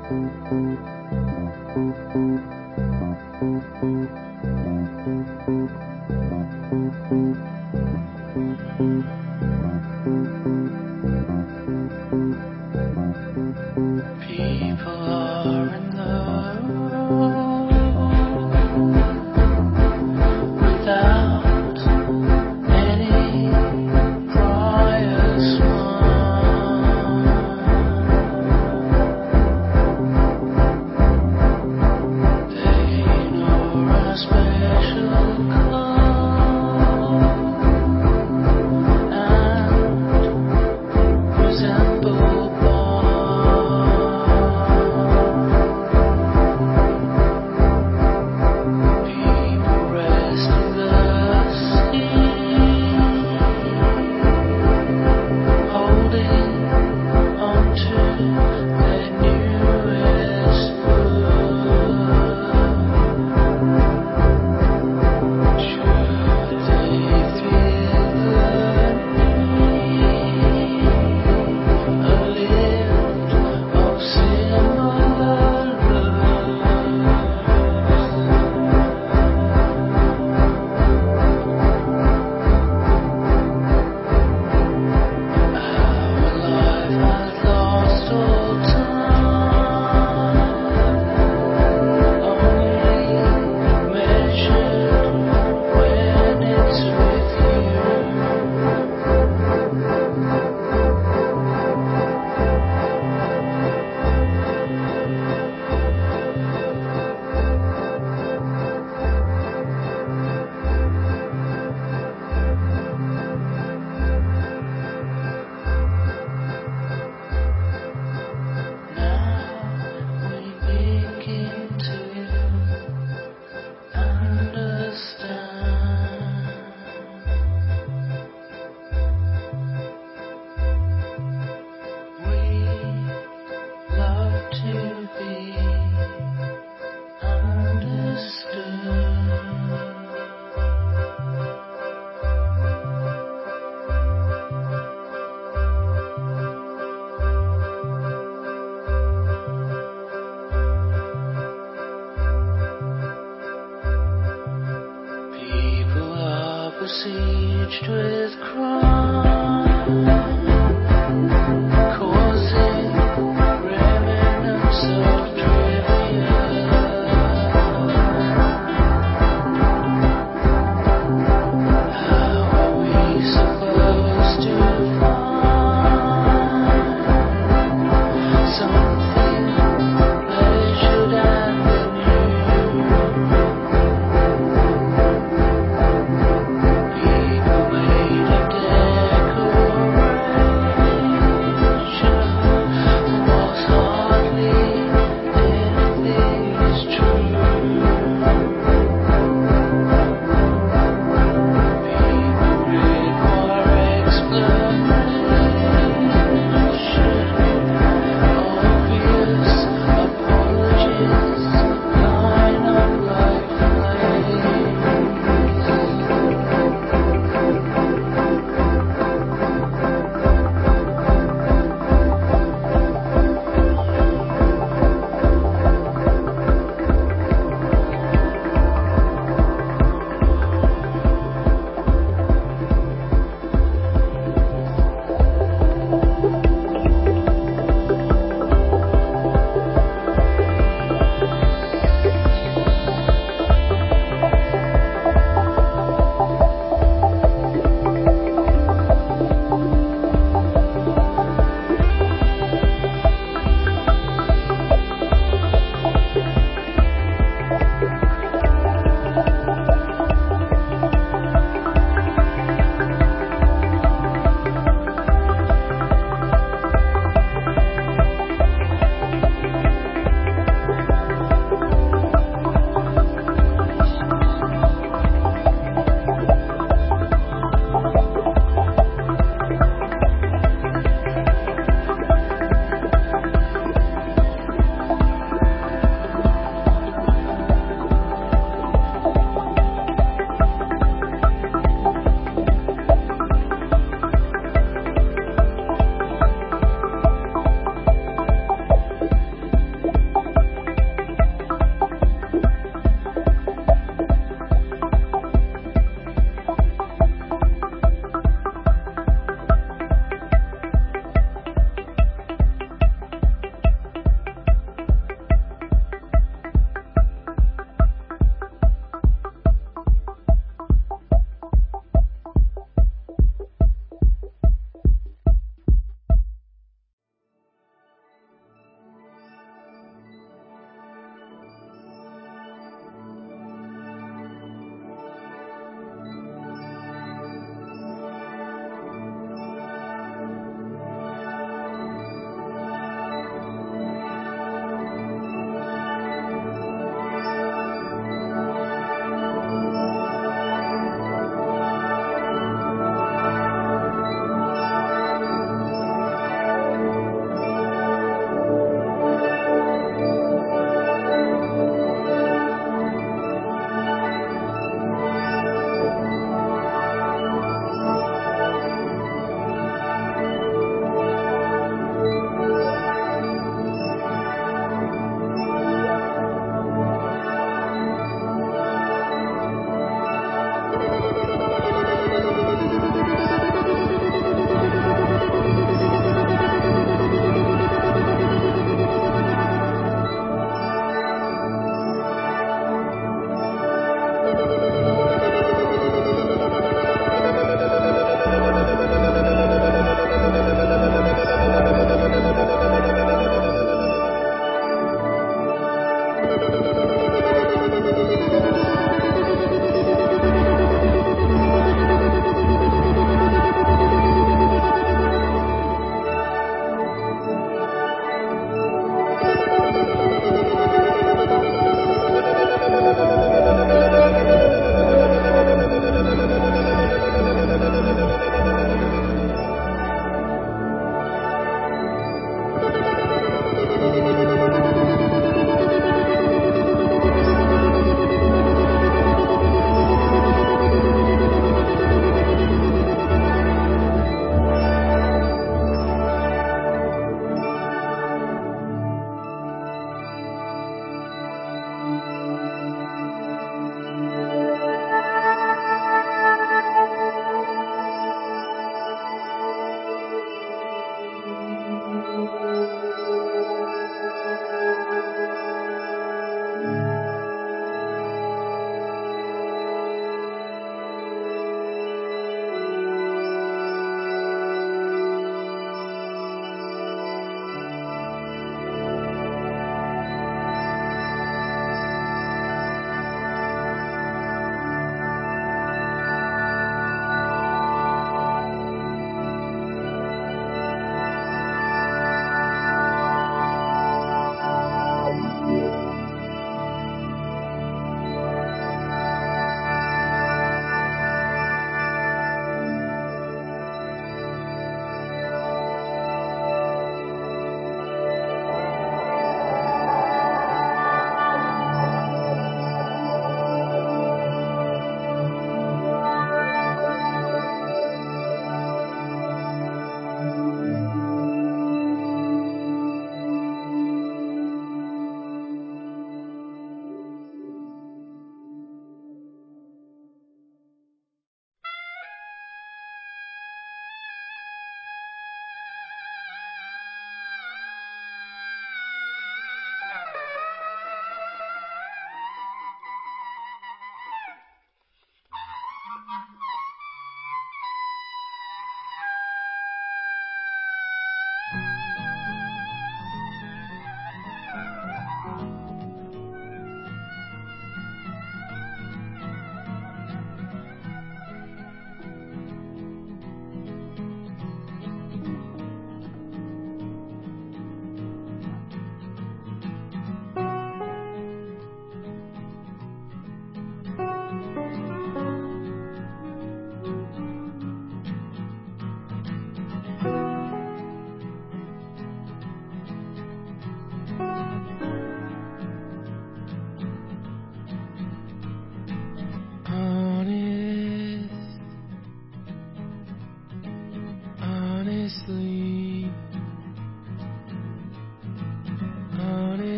besieged with crime, causing remnants of trivia. How are we supposed to find something pleasured and new? People made a day.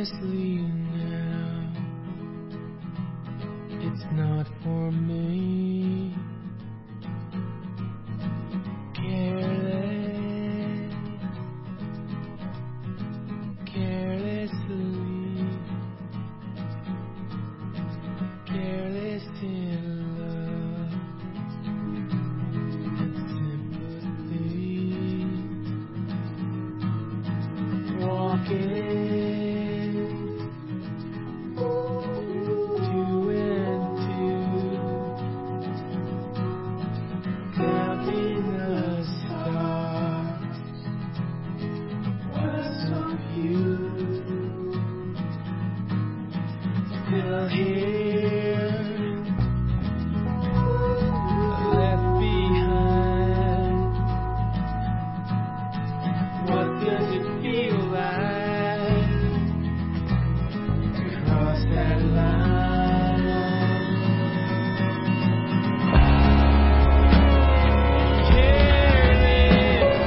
Honestly now, it's not for me. Careless, carelessly, careless in love and sympathy. Walking two and two, counting the stars. What's of you? Still here, left behind. What does it feel like to cross that line? Careless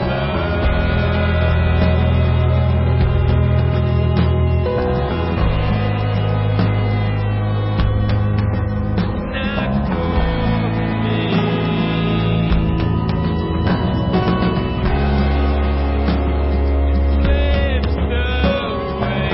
love, not for me. Slips away.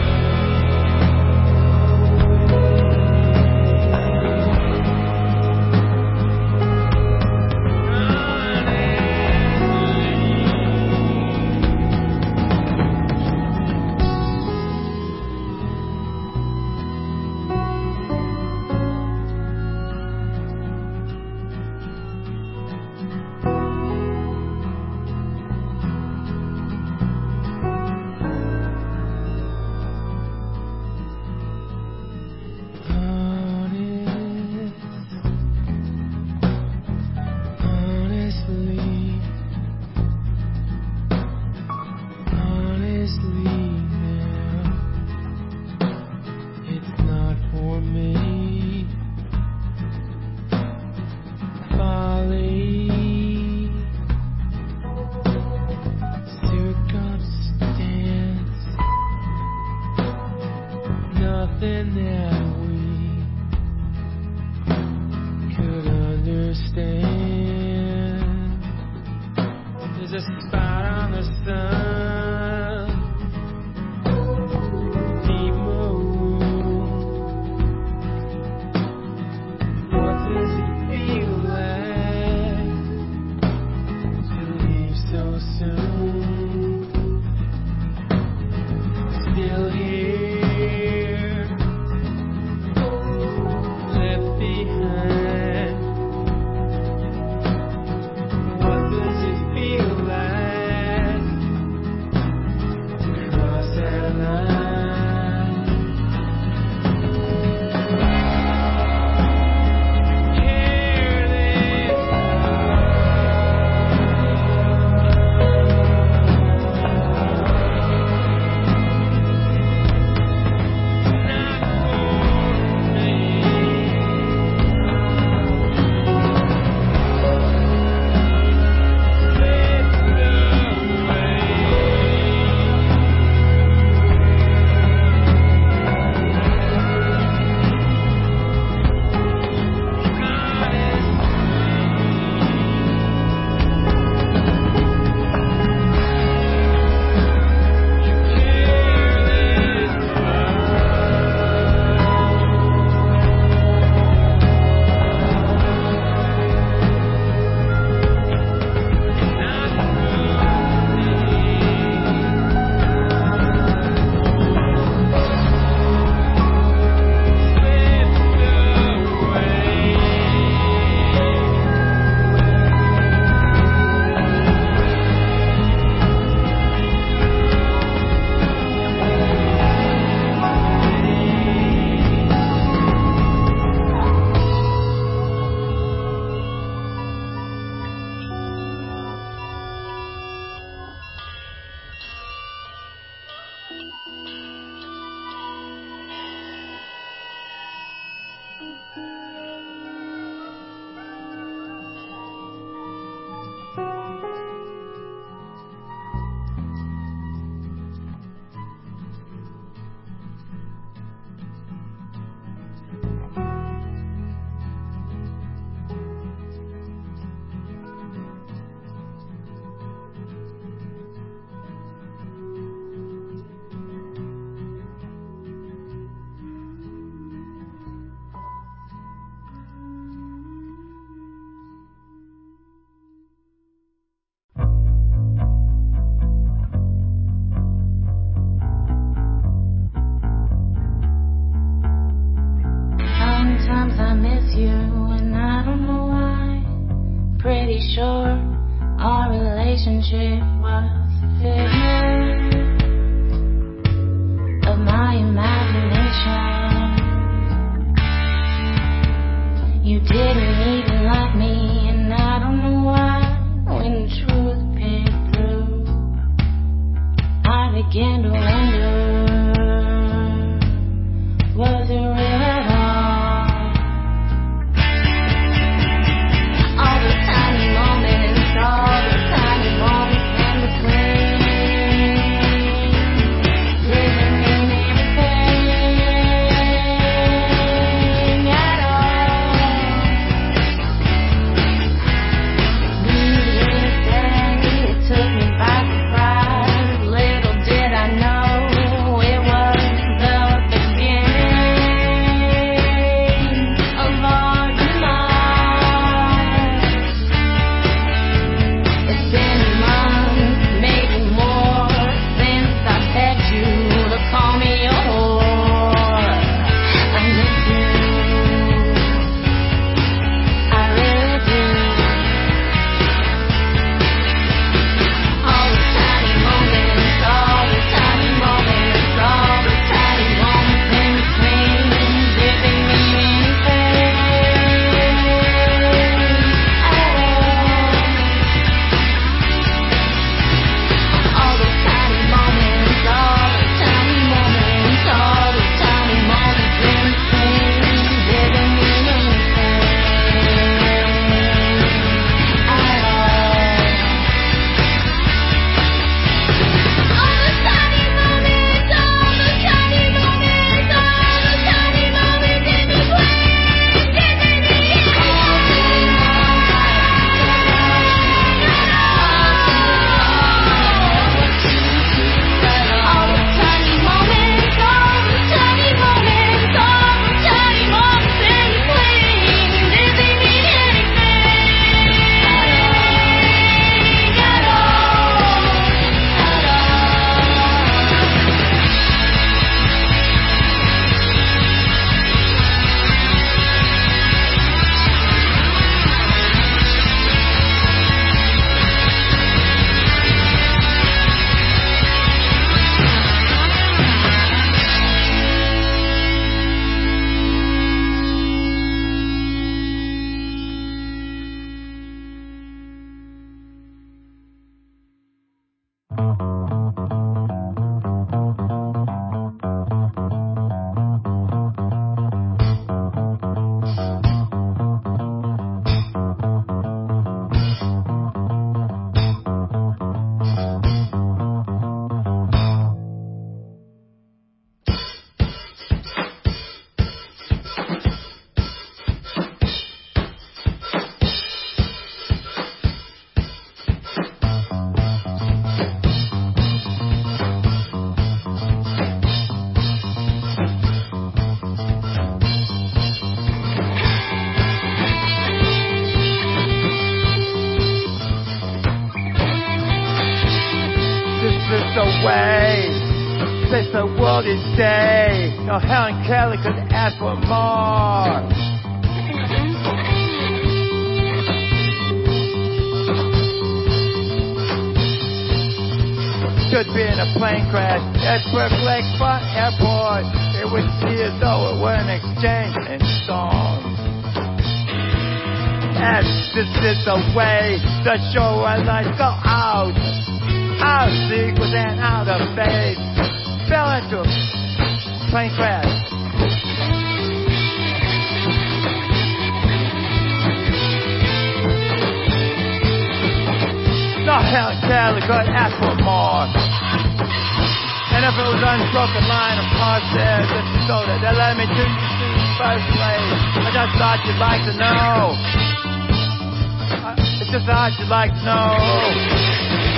Honestly, honestly now, it's not for me. Folly, circumstance, nothing that we could understand. There's a spot on the sun, deep maroon. What does it feel like to leave so soon? Still here, left behind. What does it feel like to cross that line? Careless not for sure our relationship was a figment of my imagination. You didn't even like me, and I don't know why. When the truth picked through, I began to wonder, was it real at all? All the tiny moments, all the tiny moments in between, didn't mean anything at all. Needless to say, it took me by surprise. Little did I know it was the beginning of our demise. It's been months, maybe more, since I begged you to call me your whore. I miss you, I really do. All the tiny moments, all the tiny moments, all the tiny moments in between, didn't mean anything at all. All the tiny moments, all the tiny moments, all the tiny moments in between, didn't mean anything at all. All the tiny moments, all the tiny moments, all the tiny moments in between, didn't mean all the tiny moments, all the tiny moments, all the tiny moments in between, didn't mean anything at all, at This is the way, this the world is day. No, Helen Kelly could ask for more. Should be in a plane crash at Berkeley Lakefront Airport. It would see as though it were an exchange in songs. And this is the way the show I like go out. Our seek was an out of phase. Fell into a plane crash. No Helen Kelly could ask for more. And if it was unspoken line of cars there, just so that they let me to you to the first place. I just thought you'd like to know. I just thought you'd like to know.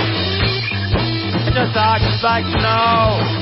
I just thought you'd like to know.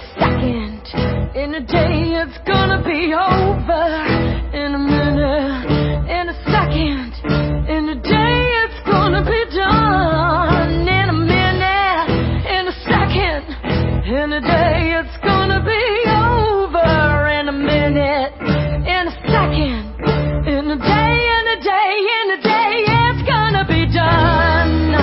a second, in a day it's gonna be over. In a minute, in a second, in a day it's gonna be done. In a minute, in a second, in a day it's gonna be over. In a minute, in a second, in a day, in a day, in a day it's gonna be done.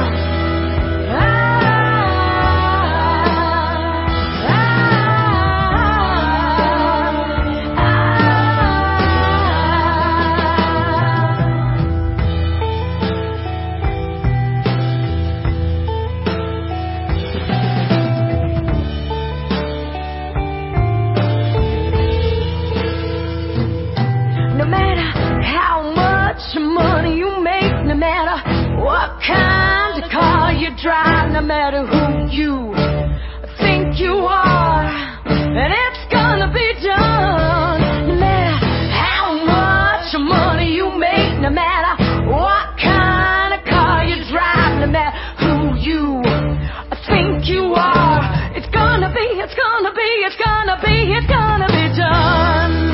No matter how much money you make, no matter what kind of car you drive, no matter who you think you are, and it's gonna be done. No matter how much money you make, no matter what kind of car you drive, no matter who you think you are, it's gonna be, it's gonna be, it's gonna be, it's gonna be done.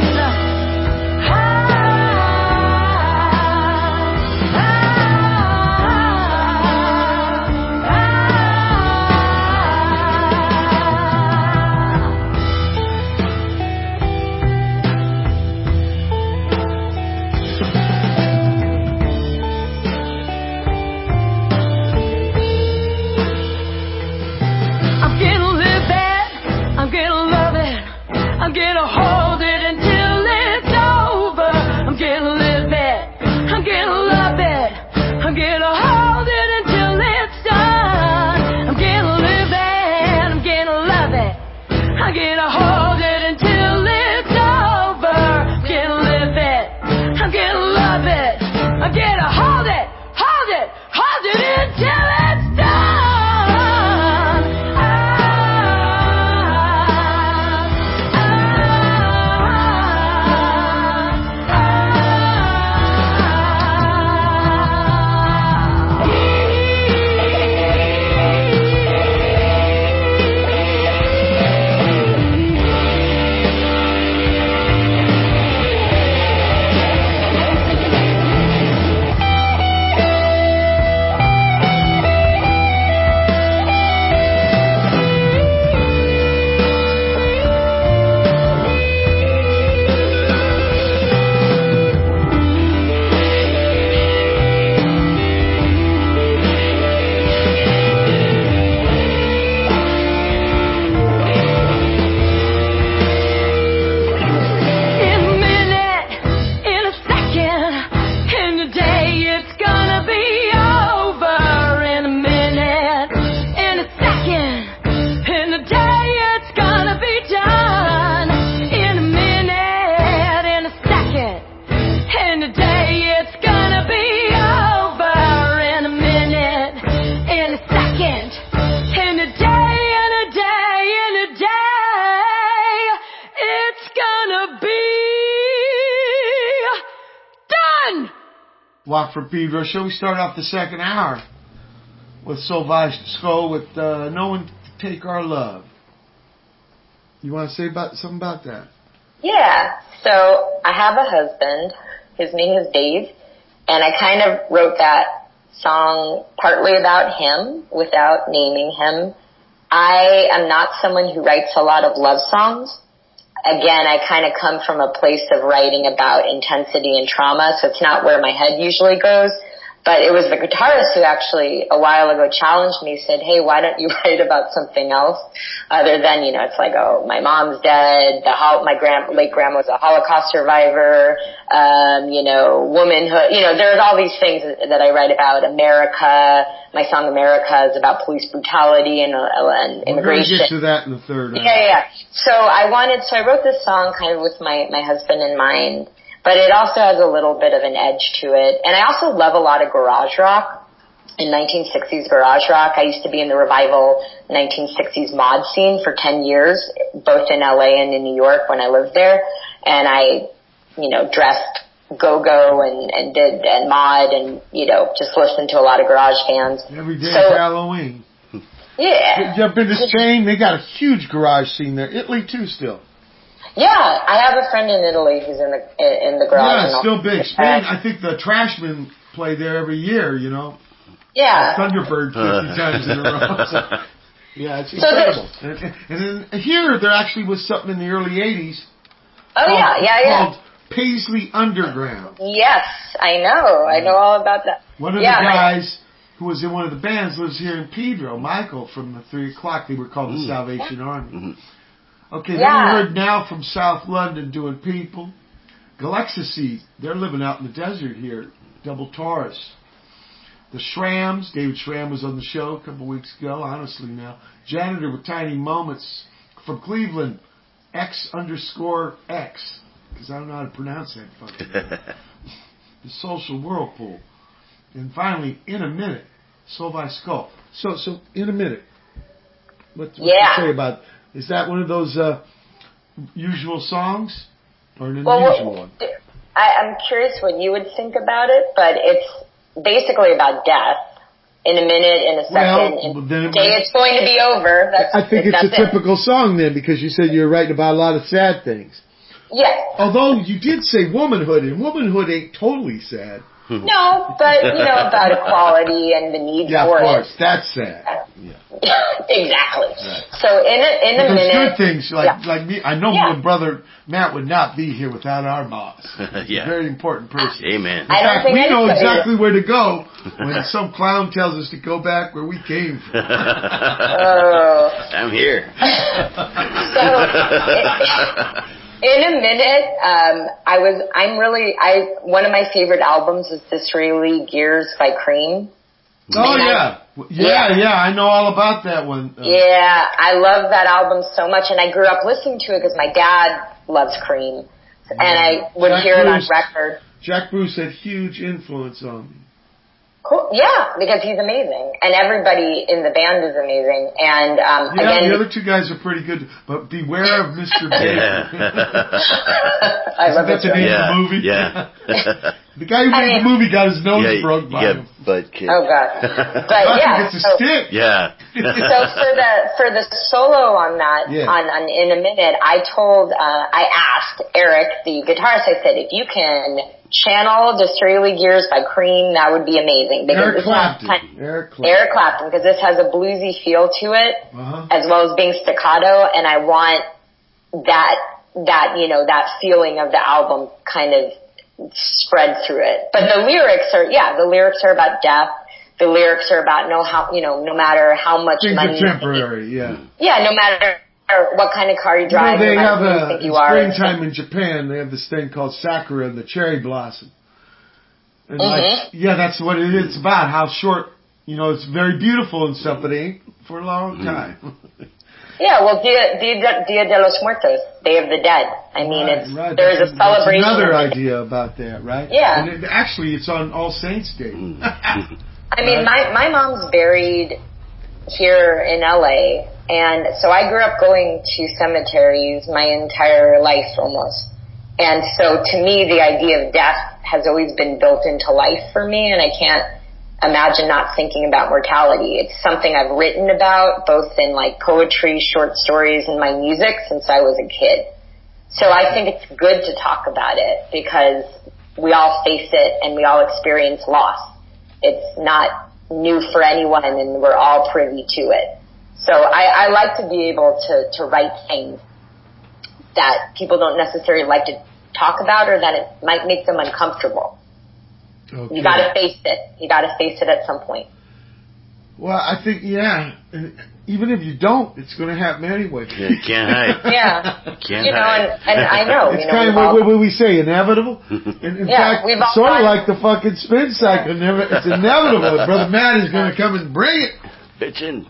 I'm gonna live it, I'm gonna love it, I'm gonna hold it until it's over. I'm gonna live it, I'm gonna love it, I'm gonna hold it until it's done. I'm gonna live it, I'm gonna love it, I'm gonna hold it until it's over. I'm gonna live it, I'm gonna love it, I'm gonna hold it, hold it, hold it until it's done. In a minute, in a second, in a day it's gonna be over. In a minute, in a second, in a day it's gonna be done. In a minute, in a second, in a day it's gonna be over. In a minute, in a second, in a day, in a day, in a day, it's gonna be done. Walk for Pedro show. We start off the second hour with Sauvage Skull with uh, No One to Take Our Love. You want to say about something about that? Yeah. So I have a husband. His name is Dave. And I kind of wrote that song partly about him without naming him. I am not someone who writes a lot of love songs. Again, I kind of come from a place of writing about intensity and trauma, so it's not where my head usually goes. But it was the guitarist who actually a while ago challenged me, said, hey, why don't you write about something else other than, you know, it's like, oh, my mom's dead, the hol- my grand- late grandma was a Holocaust survivor, um, you know, womanhood, you know, there's all these things that I write about. America, my song America is about police brutality and, uh, and immigration. We're going to get to that in the third hour. Yeah, yeah, yeah. So I wanted, so I wrote this song kind of with my, my husband in mind. But it also has a little bit of an edge to it. And I also love a lot of garage rock. In nineteen sixties garage rock, I used to be in the revival nineteen sixties mod scene for ten years, both in L A and in New York when I lived there. And I, you know, dressed go-go and, and did, and mod and, you know, just listened to a lot of garage bands. Every day so, is Halloween. Yeah. You ever been to Spain? They got a huge garage scene there. Italy too, still. Yeah, I have a friend in Italy who's in the in the garage. Yeah, and it's all- still big. Spain, I think the Trashmen play there every year, you know. Yeah. Thunderbird fifty times in a row. So, yeah, it's So incredible. And, and then here, there actually was something in the early eighties Oh called, yeah, yeah, yeah. called Paisley Underground. Yes, I know. I know all about that. One of yeah, the my- guys who was in one of the bands lives here in Pedro, Michael from the three o'clock. They were called the Mm. Salvation Army. Mhm. Okay, Yeah. then we heard now from South London doing People. Galaxy, they're living out in the desert here. Double Taurus. The Shrams, David Schramm was on the show a couple weeks ago, honestly now. Janitor with Tiny Moments from Cleveland. X underscore X. Because I don't know how to pronounce that fucking name. The Social Whirlpool. And finally, In a Minute, Solvi Skull. So, so In a Minute. What, what Yeah. do you say about, is that one of those uh, usual songs? Or an Well, unusual well, one? I, I'm curious what you would think about it, but it's basically about death. In a minute, in a second, Well, in then a it day might- it's going to be over. That's, I think it's that's a it. typical song then, because you said you're writing about a lot of sad things. Yes. Although you did say womanhood, and womanhood ain't totally sad. No, but, you know, about equality and the need Yeah, for of course. it. That's sad. Exactly. Right. So in a, in a But there's minute. good things, like yeah. like me. I know Yeah. my brother Matt would not be here without our boss. Yeah. Very important person. Amen. In I don't fact, think we know anybody- exactly where to go when some clown tells us to go back where we came from. Oh. I'm here. In a minute, um, I was, I'm really, I, one of my favorite albums is Disraeli Gears by Cream. Oh And I- yeah. yeah, Yeah. yeah, I know all about that one. Uh, Yeah, I love that album so much, and I grew up listening to it because my dad loves Cream, and I would Jack hear it on Bruce. record. Jack Bruce had huge influence on me. Cool. Yeah, because he's amazing, and everybody in the band is amazing. And um, Yeah, again, the other two guys are pretty good, but beware of Mister Baker. I love That's it. the name Yeah. of the movie. Yeah. The guy who I made mean- the movie got his nose Yeah, broke by yeah, him. butt kick. Oh god. But Buster yeah, gets a so, stick. Yeah. so for the for the solo on that Yeah. on, on in a minute, I told uh, I asked Eric, the guitarist, I said, if you can channel Disraeli Gears by Cream, that would be amazing. Because Eric this has Clapton. kind- Eric Clapton. Eric Clapton, because this has a bluesy feel to it, Uh-huh. as well as being staccato, and I want that that you know that feeling of the album kind of spread through it. But the lyrics are yeah, the lyrics are about death. The lyrics are about no how you know no matter how much Things money. are temporary, yeah. Yeah, no matter what kind of car you You drive, know, they no matter have who you a, think in you are. springtime in Japan, they have this thing called Sakura and the cherry blossom. And like, Mm-hmm. yeah, that's what it is about, how short, you know, it's very beautiful and stuff, but it ain't for a long Mm-hmm. time. Yeah, well, Dia, Dia, Dia de los Muertos, Day of the Dead. I mean, Right, it's right. there's That's- a celebration. That's another of it. idea about that, right? Yeah. And it, actually, it's on All Saints Day. I mean, my my mom's buried here in L A, and so I grew up going to cemeteries my entire life almost. And so to me, the idea of death has always been built into life for me, and I can't imagine not thinking about mortality. It's something I've written about, both in like poetry, short stories, and my music since I was a kid. So I think it's good to talk about it because we all face it and we all experience loss. It's not new for anyone, and we're all privy to it. So I, I like to be able to, to write things that people don't necessarily like to talk about, or that it might make them uncomfortable. Okay. You got to face it. You got to face it at some point. Well, I think, yeah, and even if you don't, it's going to happen anyway. Yeah, you can't hide. Yeah. Can't You know, hide. and, and I know. It's you know, kind of we've all- what, what we say, inevitable. In, in Yeah, fact, we've all sort of gone- like the fucking spin cycle. Never, it's inevitable. Brother Matt is going to come and bring it. Bitchin'.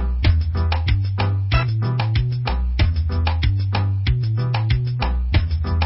Thank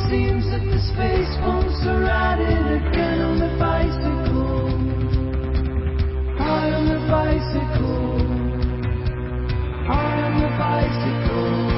seems that the space wants to ride it again on the bicycle. High on the bicycle. High on the bicycle.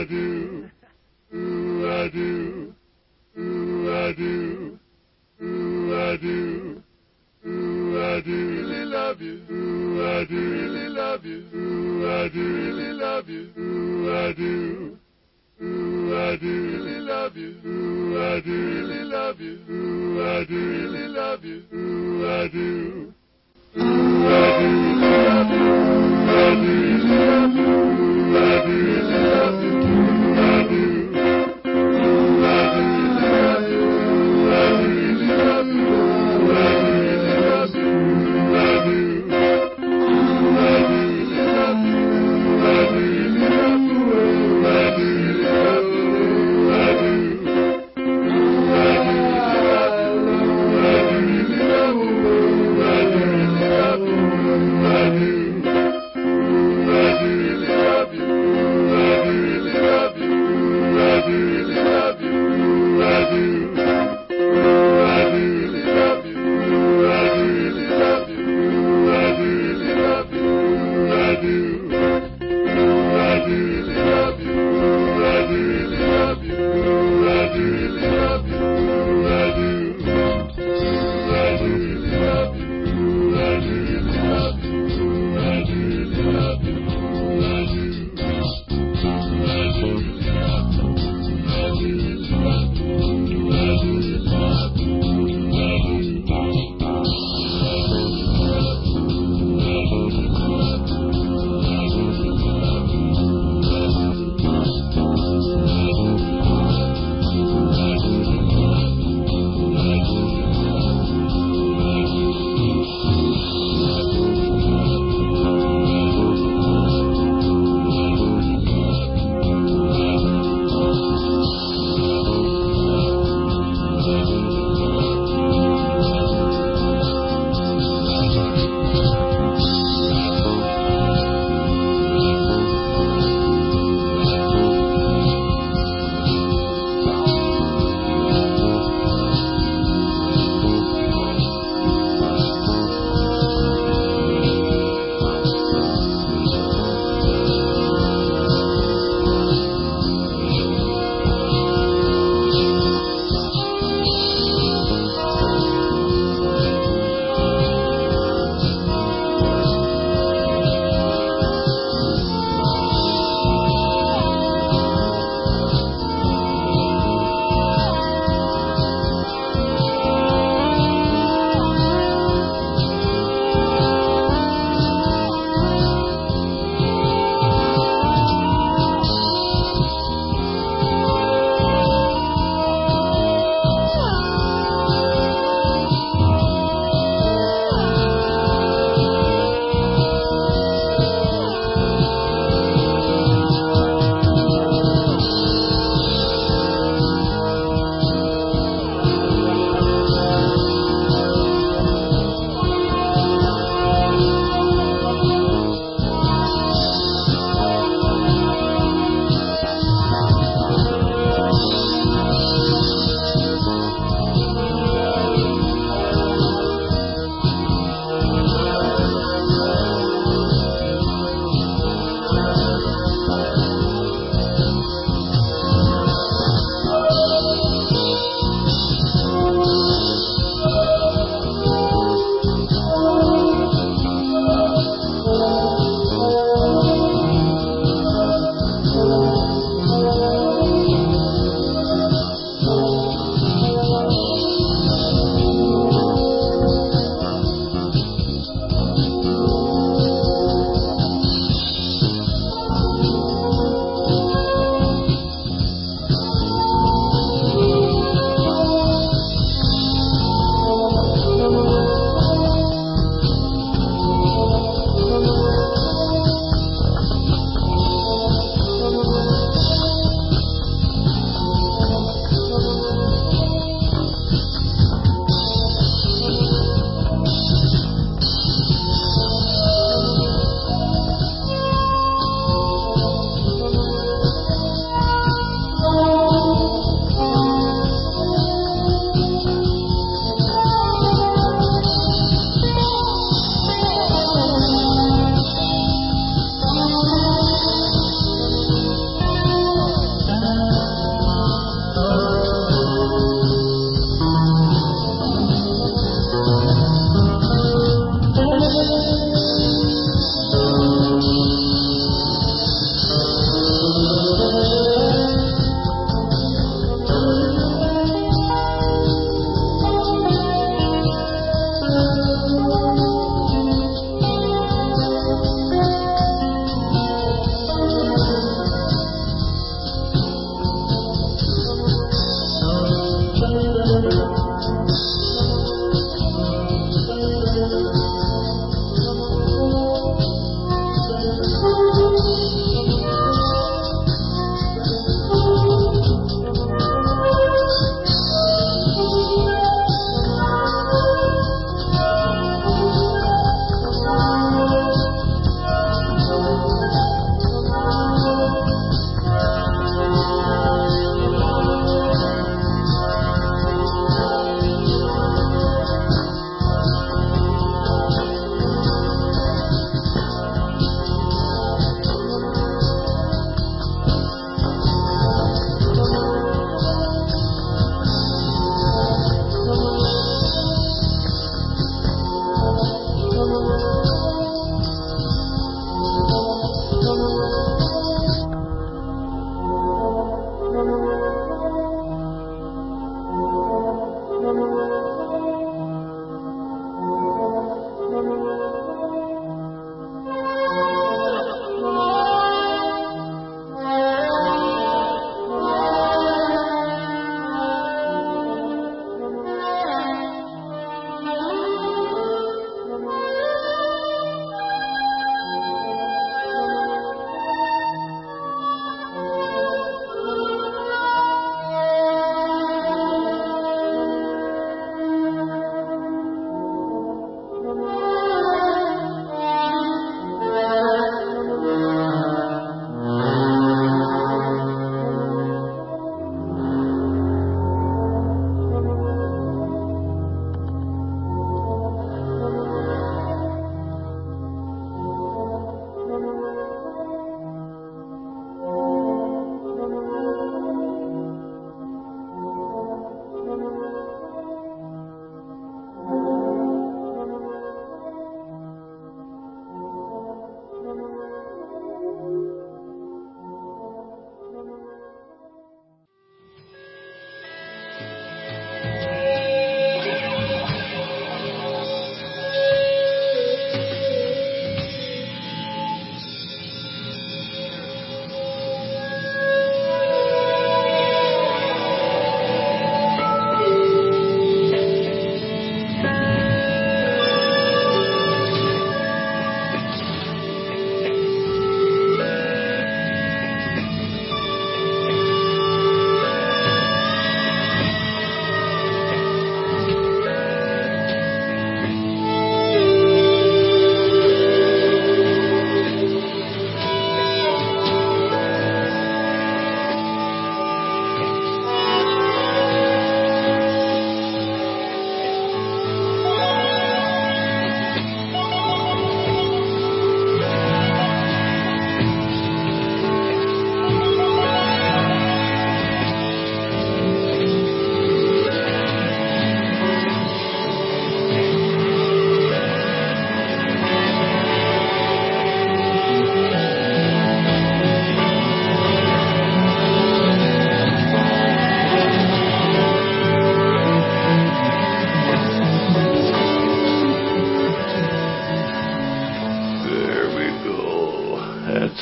do. Ooh, I do. Ooh, I do. Ooh, I do. Ooh, I do really love you. Ooh, I do really love you. Ooh, I do really love you. Ooh, I do. Ooh, I do really love you. Ooh, I do really love you. Ooh, I do really love you. Ooh, I do. Ooh, I do really love you. Ooh, I do really love you. Ooh, I do really love you. Ooh, I do. Ooh, I do really love you. Ooh, I do really love you. Ooh, I do really love you. Ooh, I do. Ooh, I do really love you. Ooh, I do really love you. Ooh, I do really love you. Ooh, I do. Ooh, I do really love you. Ooh, I do really love you. Ooh, I do.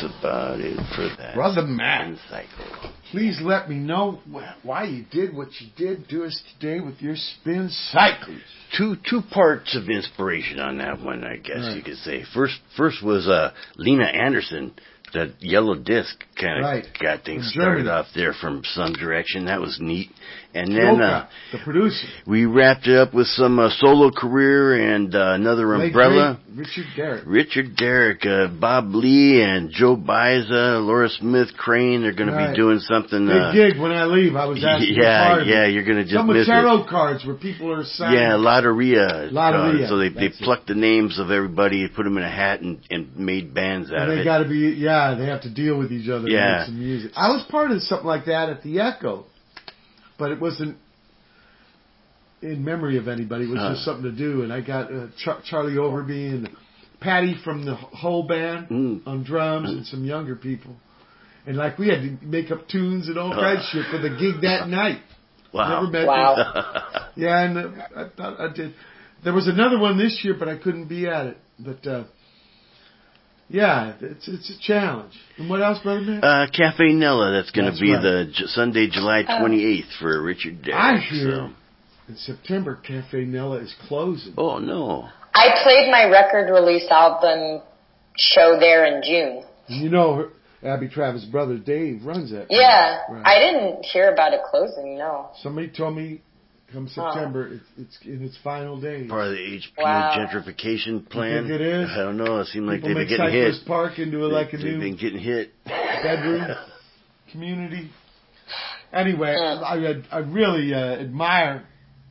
about it for that. Brother Matt, spin cycle. please let me know wh- why you did what you did to us today with your spin cycles. Two two parts of inspiration on that one, I guess Right. you could say. First first was uh, Lena Anderson. That yellow disc kind of Right. got things From started Germany. off there from some direction. That was neat. And then uh, Yoka, the producer. we wrapped it up with some uh, solo career and uh, another Late umbrella. great Richard Garrett. Richard Derrick, uh, Bob Lee, and Joe Biza, Laura Smith, Crane. They're going Right. to be doing something. Big Uh, gig when I leave. I was asking for yeah, part of yeah. it. You're going to just Some with miss it. tarot cards where people are signing. Yeah, Lotteria. it's Lotteria, called. So they they that's it. plucked the names of everybody, put them in a hat, and, and made bands out And of they it. got to be, yeah, they have to deal with each other to Yeah. make some music. I was part of something like that at the Echo, but it wasn't in memory of anybody. It was Huh. just something to do. And I got uh, Char- Charlie Overby and Patty from the whole band Mm. on drums and some younger people. And like we had to make up tunes and all kinds of shit for the gig that night. Wow. Never met Wow. them. Yeah, and uh, I thought I did. There was another one this year, but I couldn't be at it. But uh, yeah, it's it's a challenge. And what else, brother man? Uh, Cafe Nella, that's going to That's be right. the J- Sunday, July twenty-eighth for Richard Derrick. I hear so. in September Cafe Nella is closing. Oh, no. I played my record release album show there in June. And you know, her, Abby Travis' brother Dave runs that. Yeah, Right. I didn't hear about it closing, no. Somebody told me come September it's, it's in its final days. Part of the H P O Wow. gentrification plan. think it is? I don't know. It seemed like People they've been make getting hit. Cypress Park into a, like a They've new been getting hit. bedroom community. Anyway, Mm. I I really uh, admire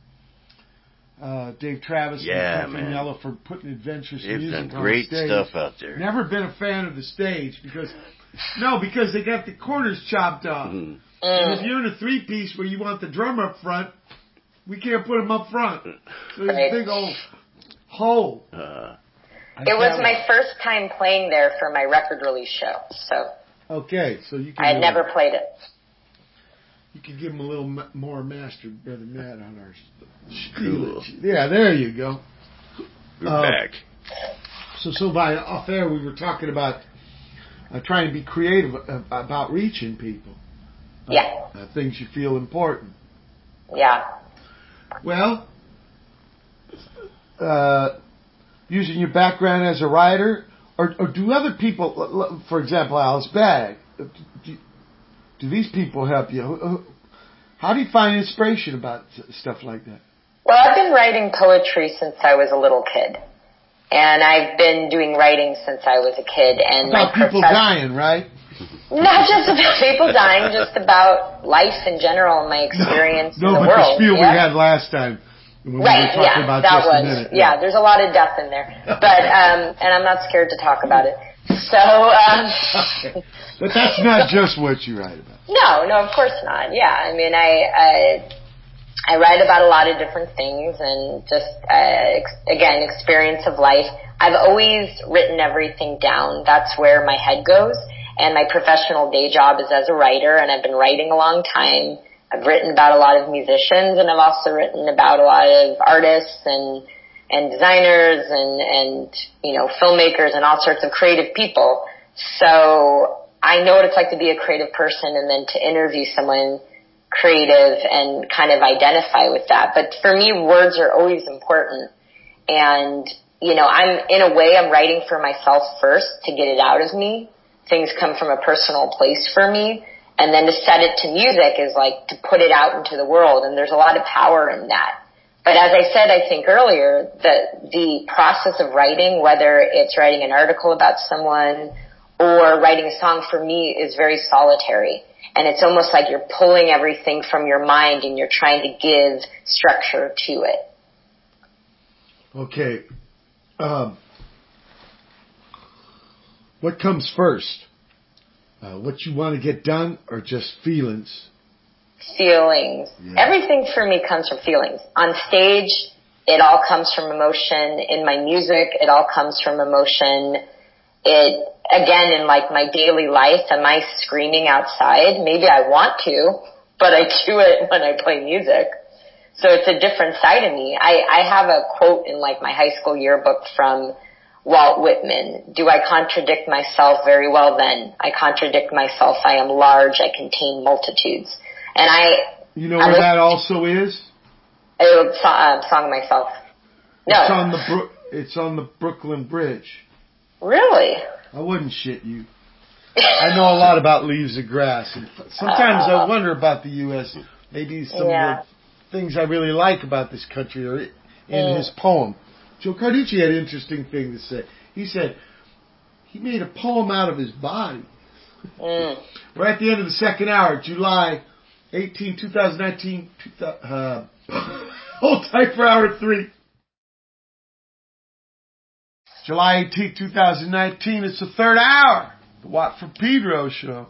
uh, Dave Travis Yeah, and Cafe man. Nella for putting adventurous They've music done on great stage. stuff out there. Never been a fan of the stage because no, because they got the corners chopped off. Mhm. And if Mm. you're in a three piece where you want the drummer up front, we can't put him up front. So there's Right. a big old hole. Uh, It was my first time playing there for my record release show, so Okay, so you can. I had uh, never played it. You could give him a little ma- more master, brother Matt, on our. Cool. Yeah, there you go. we're Uh, back. So, so by off air, we were talking about uh, trying to be creative uh, about reaching people. Uh, Yeah. Uh, things you feel important. Yeah. Well, uh, using your background as a writer, or, or do other people, l- l- for example, Alice Bagg, uh, do, do these people help you? Who- who- How do you find inspiration about s- stuff like that? Well, I've been writing poetry since I was a little kid. And I've been doing writing since I was a kid. And About my people profess- dying, right? Not just about people dying, just about life in general and my experience no, in the but world. the spiel yeah? we had last time when Right, we were talking yeah, about that just was, a minute. yeah, there's a lot of death in there. But, um, and I'm not scared to talk about it. So, um, Okay. But that's not just what you write about. no, no, of course not. Yeah, I mean, I, I, I write about a lot of different things and just, uh, ex- again, experience of life. I've always written everything down. That's where my head goes. And my professional day job is as a writer, and I've been writing a long time. I've written about a lot of musicians, and I've also written about a lot of artists and and designers and and you know filmmakers and all sorts of creative people. So I know what it's like to be a creative person, and then to interview someone creative and kind of identify with that. But for me, words are always important, and you know, I'm in a way I'm writing for myself first to get it out of me. Things come from a personal place for me. And then to set it to music is like to put it out into the world. And there's a lot of power in that. But as I said, I think earlier, the, the process of writing, whether it's writing an article about someone or writing a song for me is very solitary. And it's almost like you're pulling everything from your mind and you're trying to give structure to it. Okay. Um, what comes first? Uh, what you want to get done or just feelings? Feelings. Yeah. Everything for me comes from feelings. On stage, it all comes from emotion. In my music, it all comes from emotion. It, again, in like my daily life, am I screaming outside? Maybe I want to, but I do it when I play music. So it's a different side of me. I, I have a quote in like my high school yearbook from Walt Whitman. Do I contradict myself? Very well then. I contradict myself. I am large. I contain multitudes. And I... You know I where that also is? Uh, song, uh, song of myself. No. It's on the Bro- it's on the Brooklyn Bridge. Really? I wouldn't shit you. I know a lot about Leaves of Grass. And sometimes Uh, I wonder about the U S Maybe some Yeah. of the things I really like about this country are in Mm. his poem. Joe Carducci had an interesting thing to say. He said he made a poem out of his body. Mm. We're at the end of the second hour, July eighteenth, twenty nineteen. Uh, hold tight for hour three. July eighteenth, twenty nineteen. It's the third hour. The Watt from Pedro show.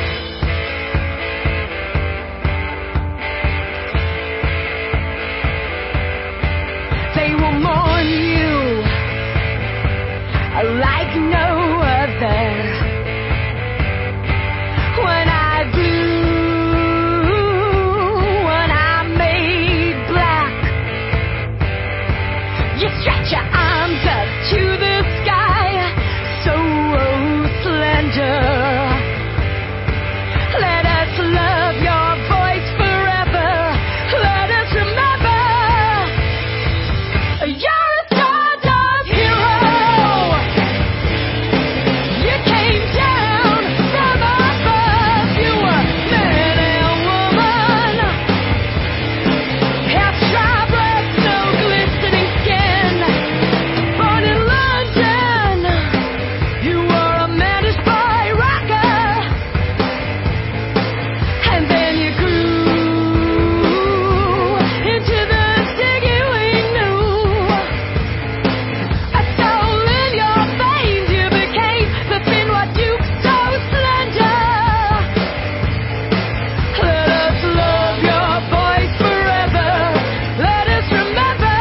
They will mourn you like no other. When I blew, when I made black, you stretch your arms up to the sky, so slender. Let us love your voice forever. Let us remember. You're a Stardust hero. You came down from above. You were man and woman. Half dry breath, no glistening skin. Born in London, you were a managed by rocker. And then you grew into the Ziggy we knew. A soul in your veins, you became the thin white Duke, so slender. Let us love your voice forever. Let us remember.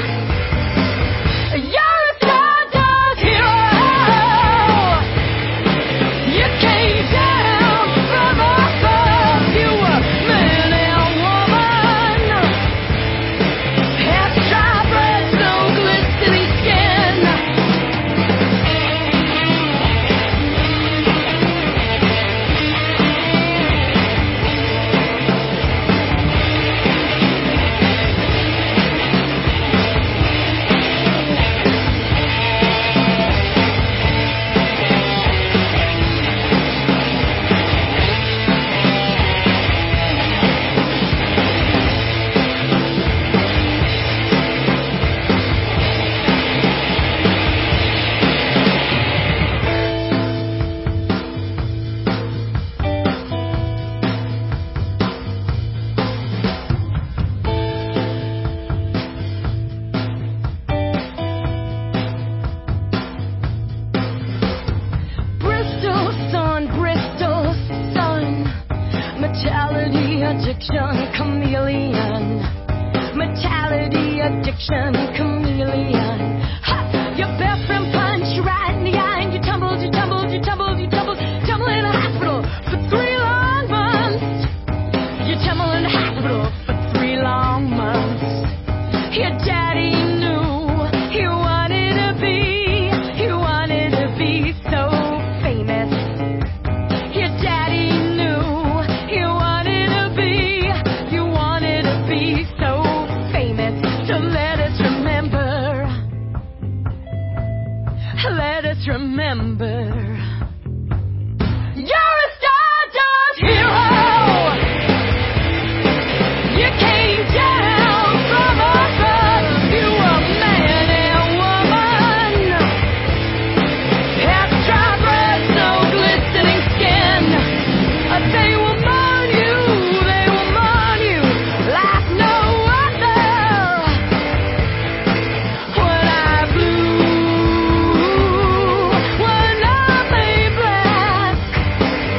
You're a Stardust hero. You came down from above. You were man and woman. Half dry breath, no glistening skin. Bristol sun, Bristol sun. Mentality addiction, chameleon. Mentality addiction, chameleon. Ha! Your best friend punched you right in the eye, and you tumbled, you tumbled, you tumbled, you tumbled, tumbled in the hospital for three long months. You tumbled in the hospital for three long months. Your daddy knew he wanted to be, he wanted to be so famous. Your daddy knew he wanted to be, you wanted to be so famous. So let us remember, let us remember. You're a Stardust hero. You came down from above. You were man and woman. Half dry breath, no glistening skin. Uh, They will mourn you, they will mourn you like no other. When I blew, when I made black,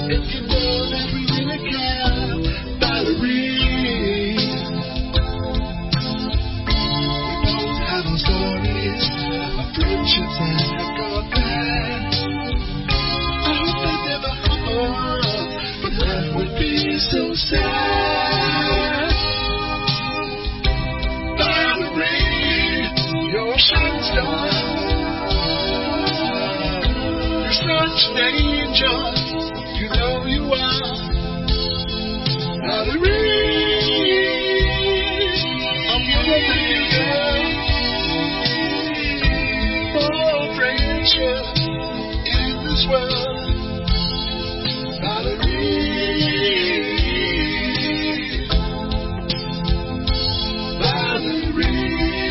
If you know that we really care, Valerie. We both have our stories, our friendships that have gone bad. I hope they never hurt, but that would be so sad. Valerie, you're a shining star. You're such an angel, you know you are. Valerie, I'm your baby girl. Oh, friendship in this world. Valerie, Valerie.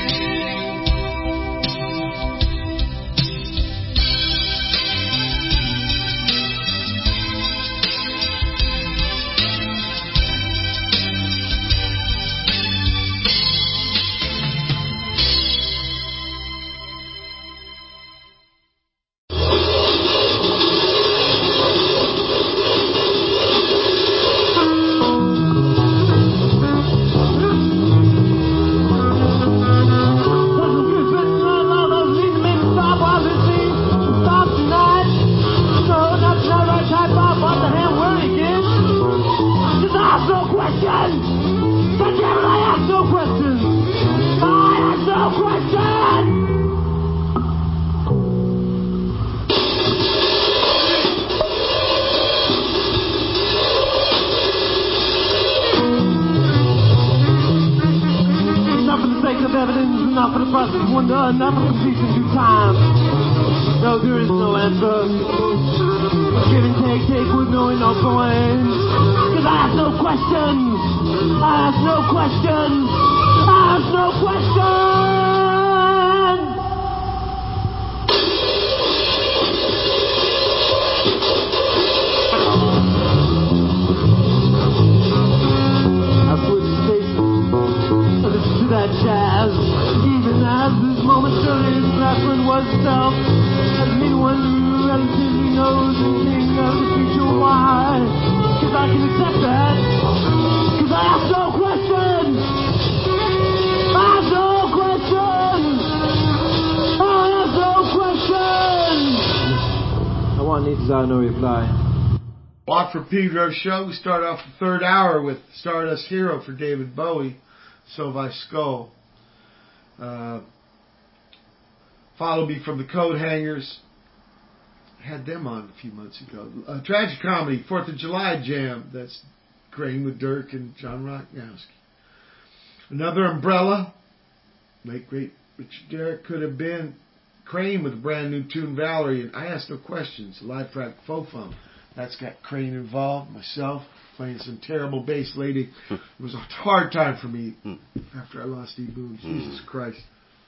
Not for the sake of evidence, not for the process of wonder, not for completion due time. No, there is no answer. Give and take, take with no enough points. Cause I ask no questions. I ask no questions. I ask no questions. I switch stations. Listen to that jazz. Even as this momentary background was self. As anyone who relatively knows anything of the future, why? Cause I can accept that. Cause I ask no questions. I ask no questions. I ask no questions. I want needs I no reply. Walk for Pedro show. We start off the third hour with Stardust Hero for David Bowie, Sylvi Skull. Uh, Follow Me from the Coat Hangers. Had them on a few months ago. Uh, Tragic Comedy, fourth of July Jam. That's Crane with Dirk and John Rocknowski. Another Umbrella. Late great Richard Derrick could have been. Crane with a brand new tune, Valerie, and I Ask No Questions, live track Faux Fum. That's got Crane involved, myself, playing some terrible bass lady. It was a hard time for me after I lost E. Boone. Jesus Christ.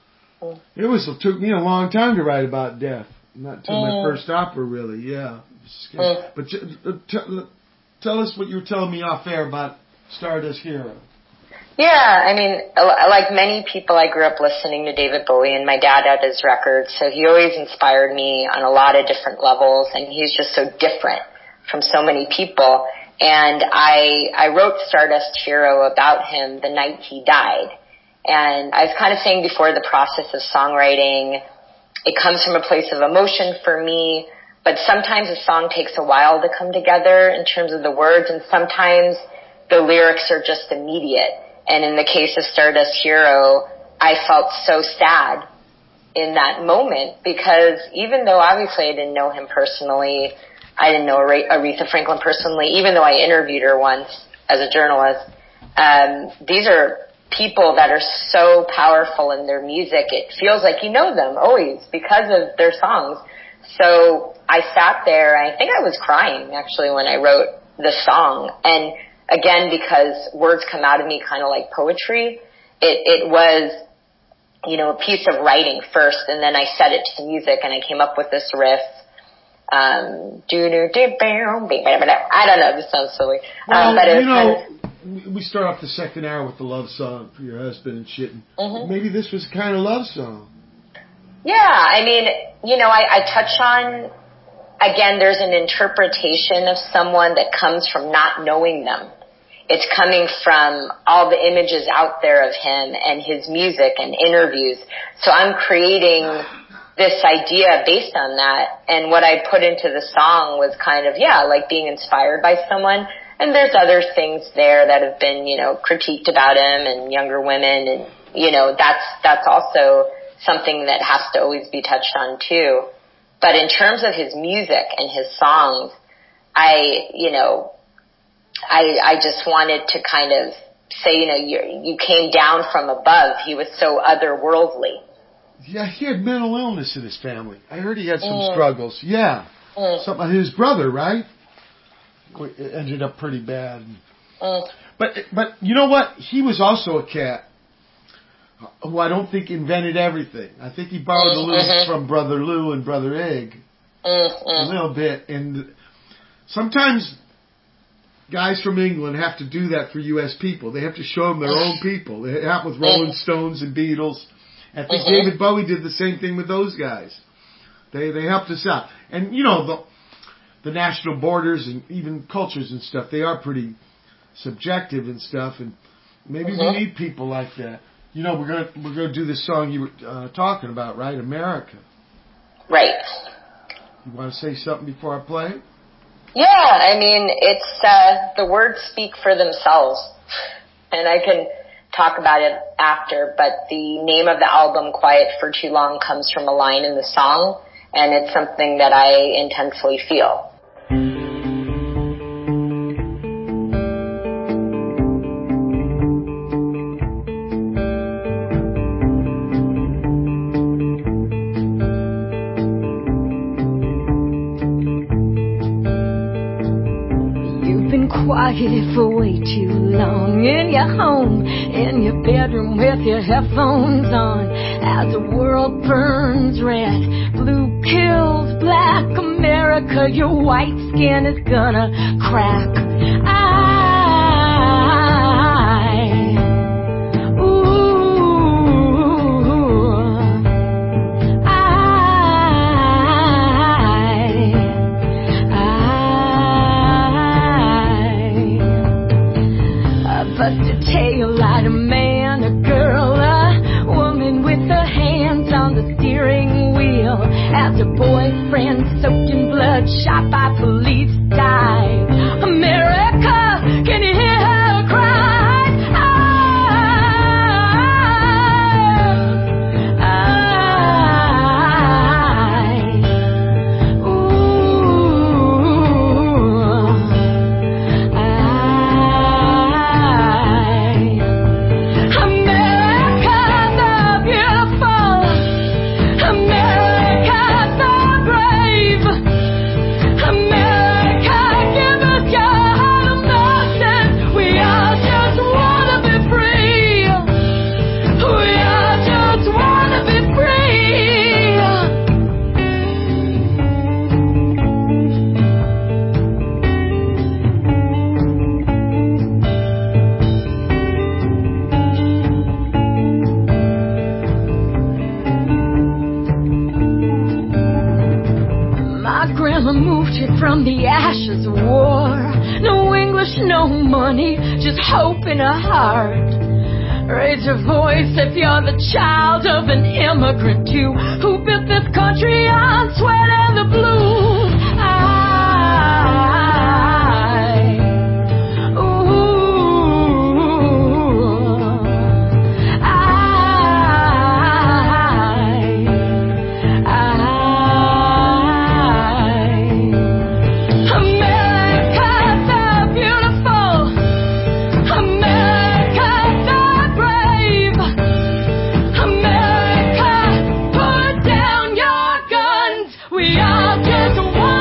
It was. It took me a long time to write about death. Not until my first opera, really. Yeah. But uh, t- tell us what you were telling me off air about Stardust Hero. Yeah, I mean, like many people, I grew up listening to David Bowie, and my dad had his records, so he always inspired me on a lot of different levels, and he's just so different from so many people. And I I wrote Stardust Hero about him the night he died. And I was kind of saying before, the process of songwriting, it comes from a place of emotion for me, but sometimes a song takes a while to come together in terms of the words, and sometimes the lyrics are just immediate. And in the case of Stardust Hero, I felt so sad in that moment because even though obviously I didn't know him personally, I didn't know Aretha Franklin personally, even though I interviewed her once as a journalist, um, these are people that are so powerful in their music. It feels like you know them always because of their songs. So I sat there, and I think I was crying actually when I wrote the song. And again, because words come out of me kind of like poetry, it, it was, you know, a piece of writing first, and then I set it to music, and I came up with this riff. Um, I don't know, this sounds silly. Well, um, but it was you know, kind of, we start off the second hour with the love song for your husband and shit. mm-hmm. Maybe this was a kind of love song. Yeah, I mean, you know, I, I touch on again, there's an interpretation of someone that comes from not knowing them. It's coming from all the images out there of him and his music and interviews. So I'm creating this idea based on that. And what I put into the song was kind of, yeah, like being inspired by someone. And there's other things there that have been, you know, critiqued about him and younger women. And, you know, that's, that's also something that has to always be touched on too. But in terms of his music and his songs, I, you know, I, I just wanted to kind of say, you know, you, you came down from above. He was so otherworldly. Yeah, he had mental illness in his family. I heard he had some Mm. struggles. Yeah. Mm. Something, his brother, right? It ended up pretty bad. Mm. But, but you know what? He was also a cat who I don't think invented everything. I think he borrowed a little Mm-hmm. from Brother Lou and Brother Egg. Mm-hmm. A little bit. And sometimes guys from England have to do that for U S people. They have to show them their own people. It happened with Rolling Stones and Beatles. I think Mhm. David Bowie did the same thing with those guys. They they helped us out. And, you know, the the national borders and even cultures and stuff, they are pretty subjective and stuff. And maybe Mhm. we need people like that. You know, we're gonna we're gonna do this song you were uh, talking about, right? America. Right. You want to say something before I play it? Yeah, I mean, it's, uh, the words speak for themselves. And I can talk about it after, but the name of the album, Quiet for Too Long, comes from a line in the song, and it's something that I intensely feel. You've been quiet for way too long in your home, in your bedroom with your headphones on. As the world burns red, blue kills black. America, your white skin is gonna crack. I, ooh, I, I bust a tail light, a man, a girl, a woman with her hands on the steering wheel. As her boyfriend soaked in blood, shot by police, died. America, can you hear her cry? I, I, ooh, I, America the beautiful, America the brave, America give us your emotions. We all just wanna be free. We all just wanna be free. My grandma moved here from the ashes of war. No English, no money, just hope in her heart. Raise your voice if you're the child of an immigrant too, who built this country on sweat and the blues. I, ooh, I, America the beautiful, America the brave, America, put down your guns. We all just want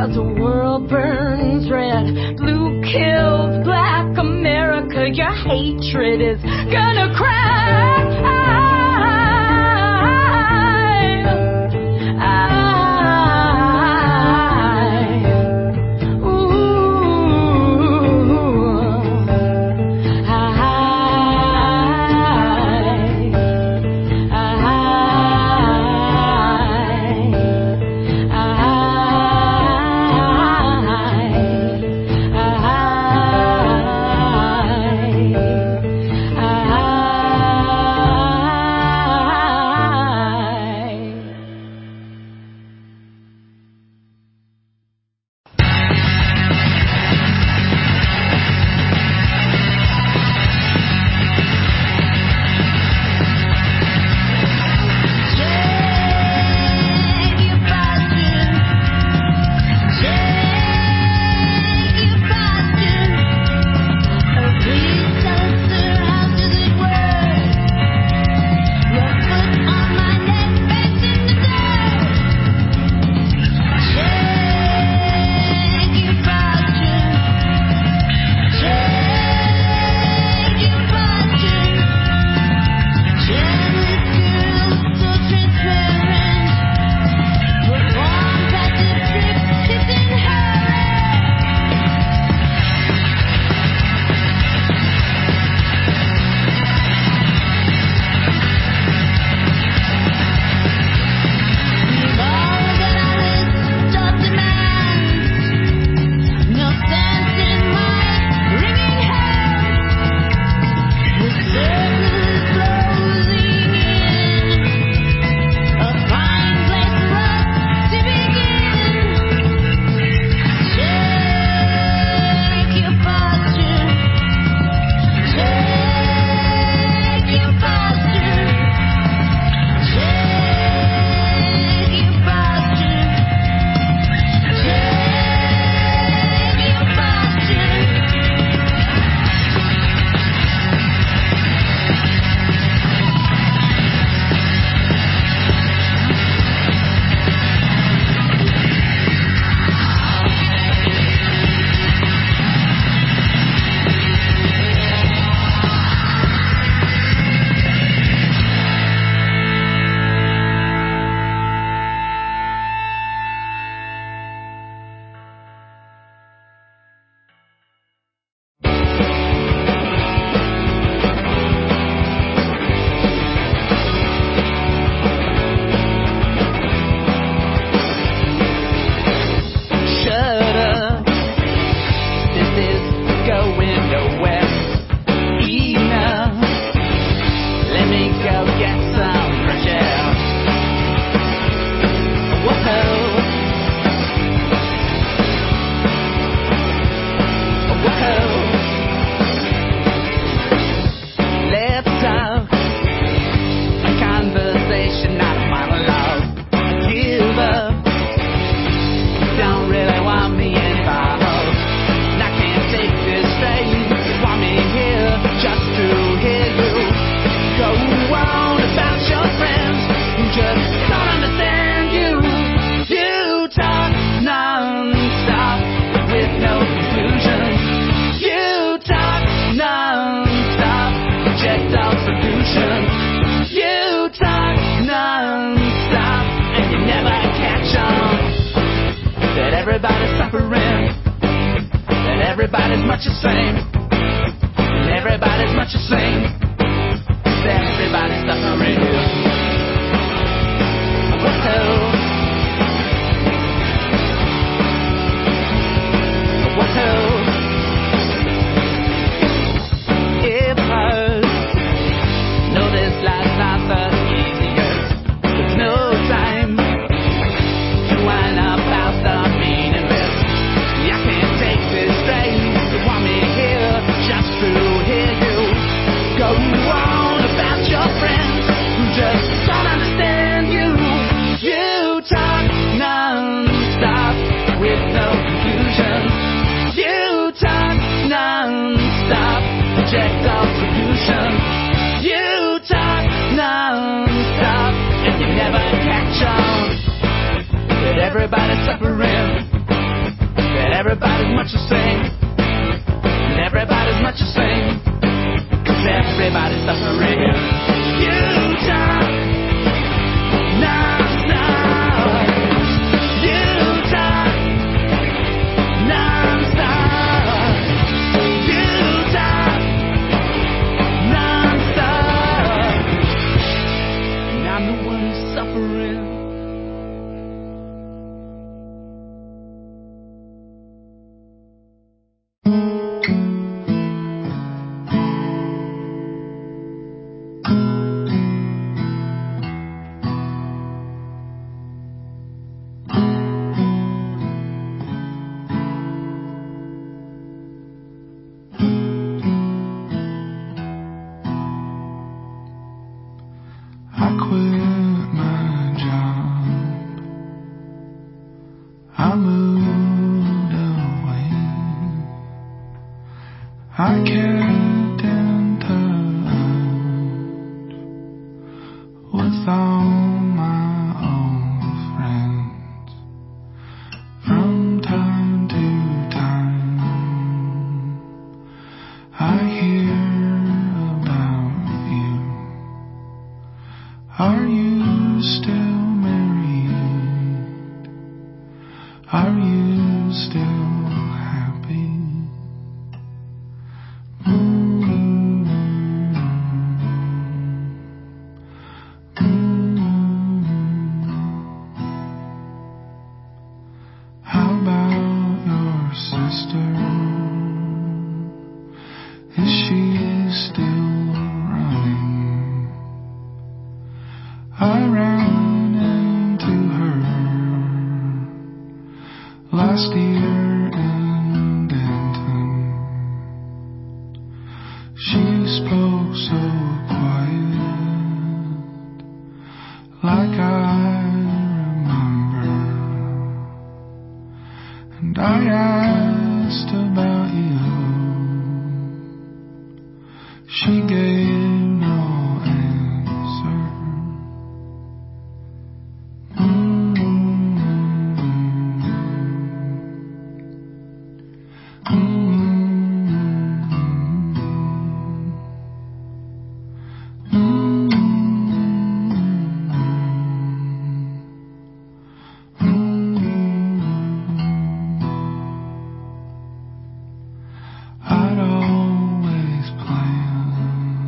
as the world burns red. Blue kills black America. Your hatred is gonna cry. everybody's suffering, that everybody's much the same, and everybody's much the same, that everybody's suffering. Whoa, whoa, if I know this life's not the easiest, there's no time to wind up out the meaningless. I can't take this straight. You want me here just to hear you go on about your friends who everybody's much the same. And everybody's much the same. Cause everybody's suffering. Utah, non-stop. Utah, non-stop. Utah, non-stop. And I'm the one who's suffering. I quit my job. I moved away. I kept in touch with all my old friends. From time to time, I hear about you. Are you still married? Are you still happy? Mm-hmm. Mm-hmm. How about your sister? Is she still running? I ran into her last year in Denton. She spoke so quiet, like I remember. And I asked about you. She gave no answer. I'd always planned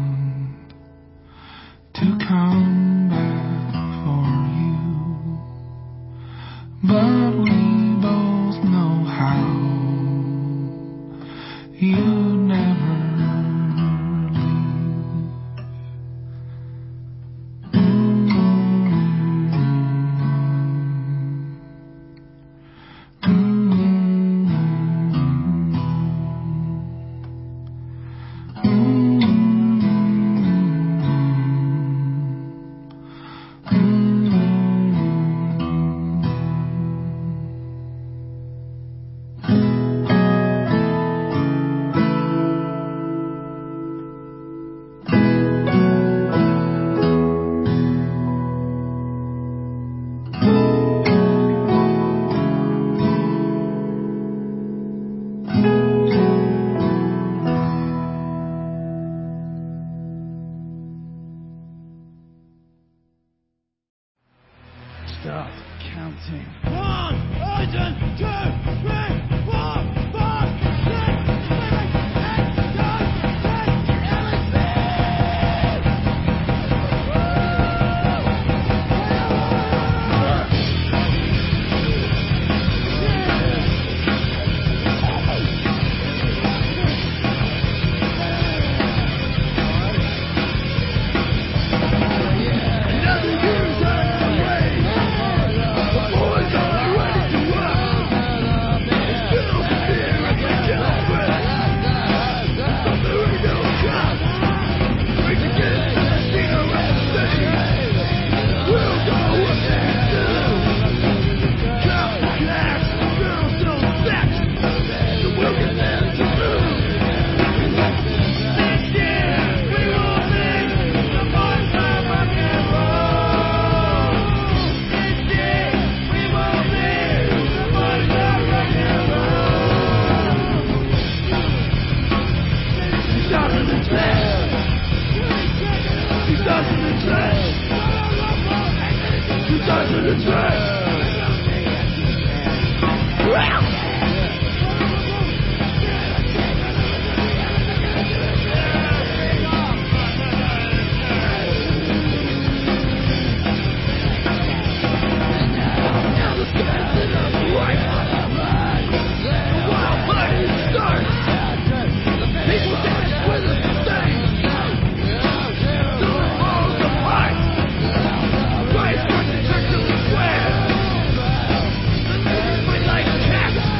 Right,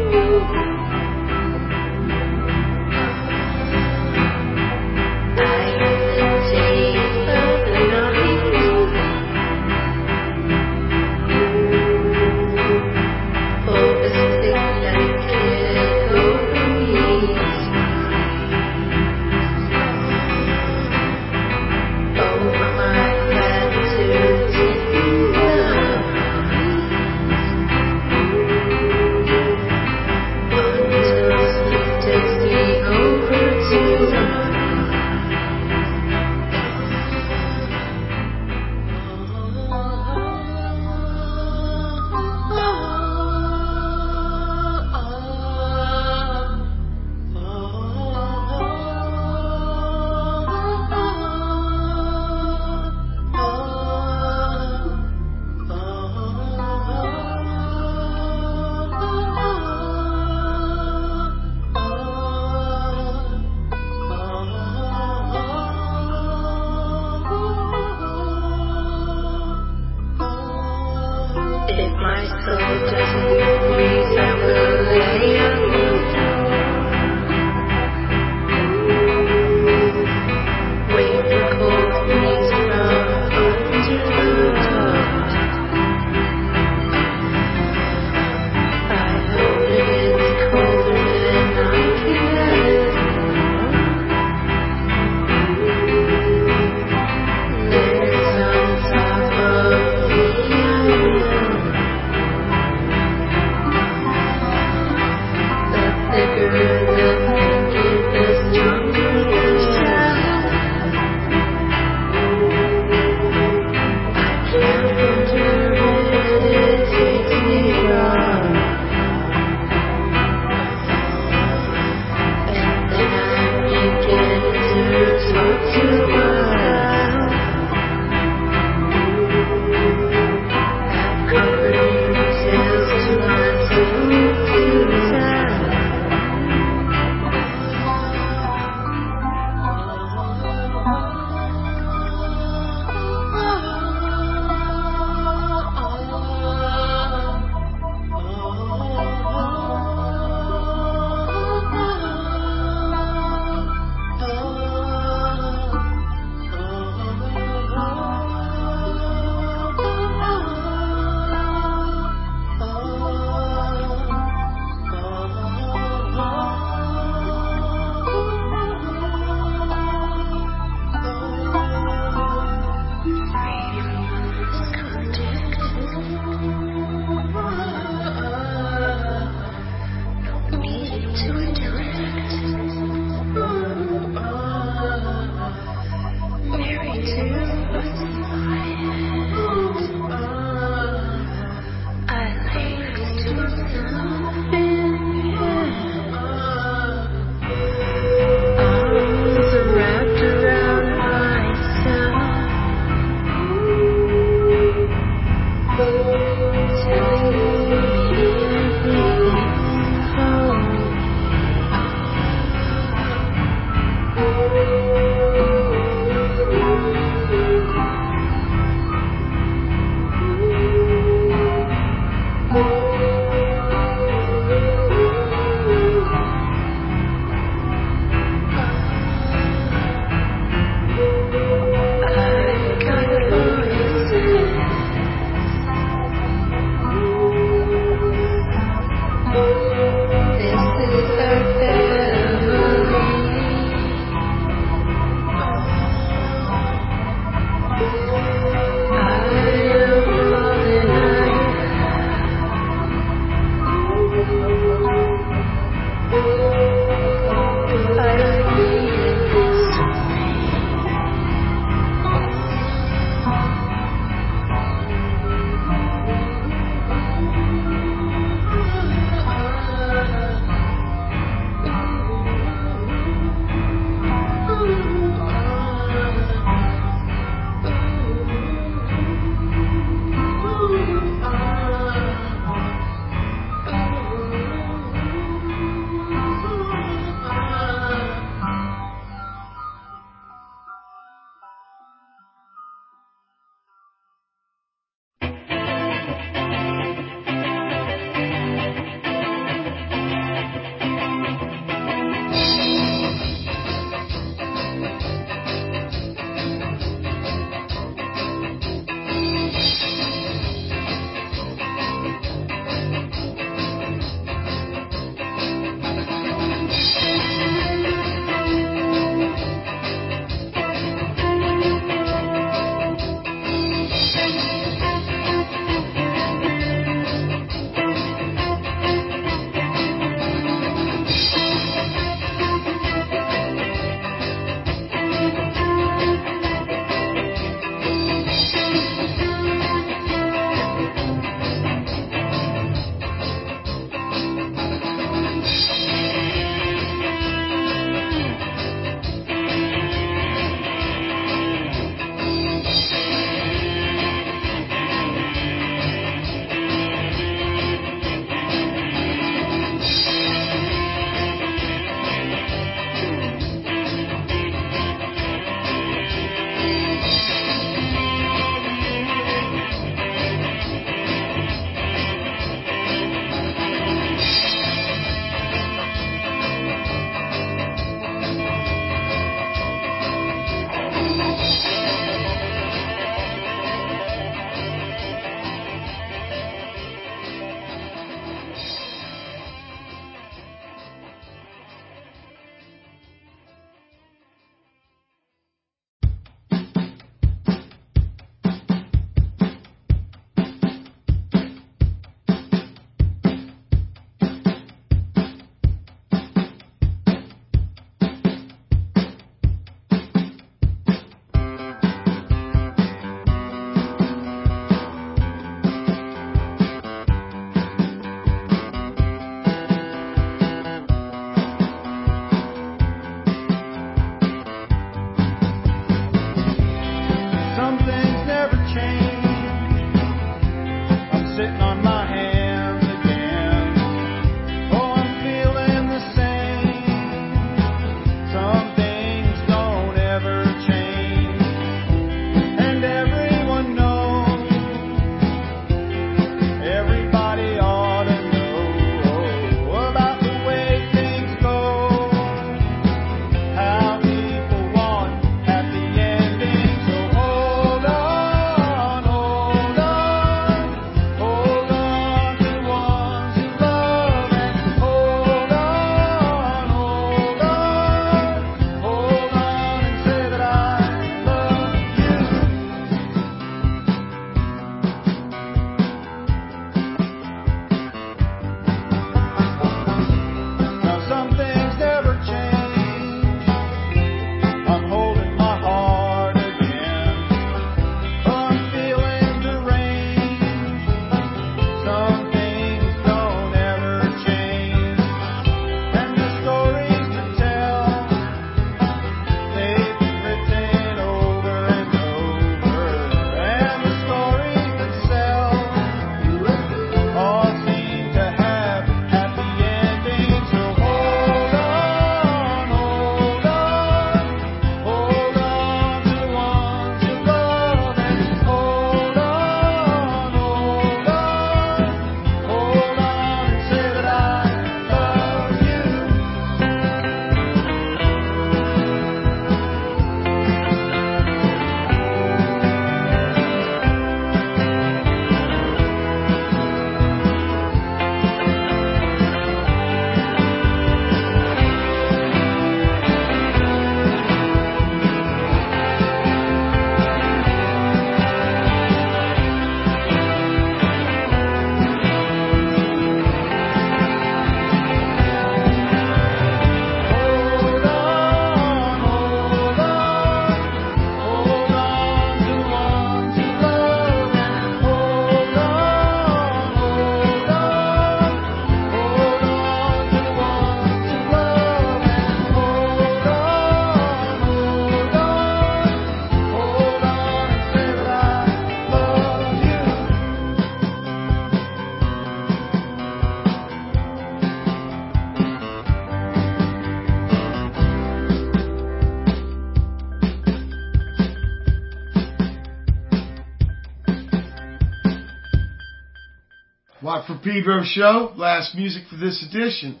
Watt from Pedro show. Last music for this edition.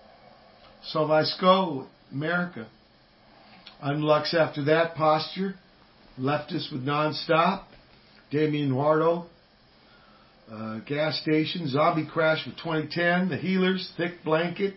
Solvaysko, America. Unlux after that. Posture. Leftist with Nonstop. Damien Huardo. Uh, gas Station. Zombie Crash with twenty ten. The Healers. Thick Blanket.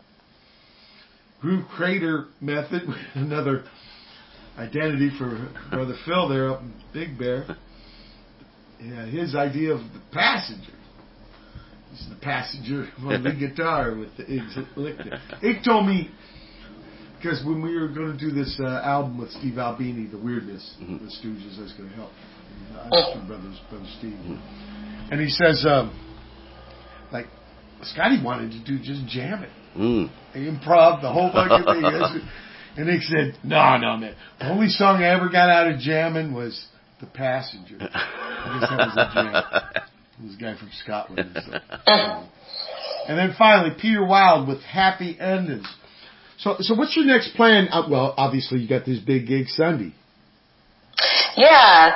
Groove Crater Method. Another identity for Brother Phil there up in Big Bear. Yeah, his idea of the passenger. He's the passenger on the guitar with the Iggs Lichter. Ig told me, because when we were going to do this uh, album with Steve Albini, The Weirdness, mm-hmm. the Stooges, I was going to help. Uh, brothers, brother Steve. Mm-hmm. And he says, um, like, Scotty wanted to do just jam it. Mm. Improv, the whole fucking thing. And Ig said, no, no, man. The only song I ever got out of jamming was The Passenger. I guess that was a jam. It was a guy from Scotland. And, stuff. And then finally, Peter Wild with Happy Endings. So, so what's your next plan? Uh, well, obviously you got this big gig Sunday. Yeah.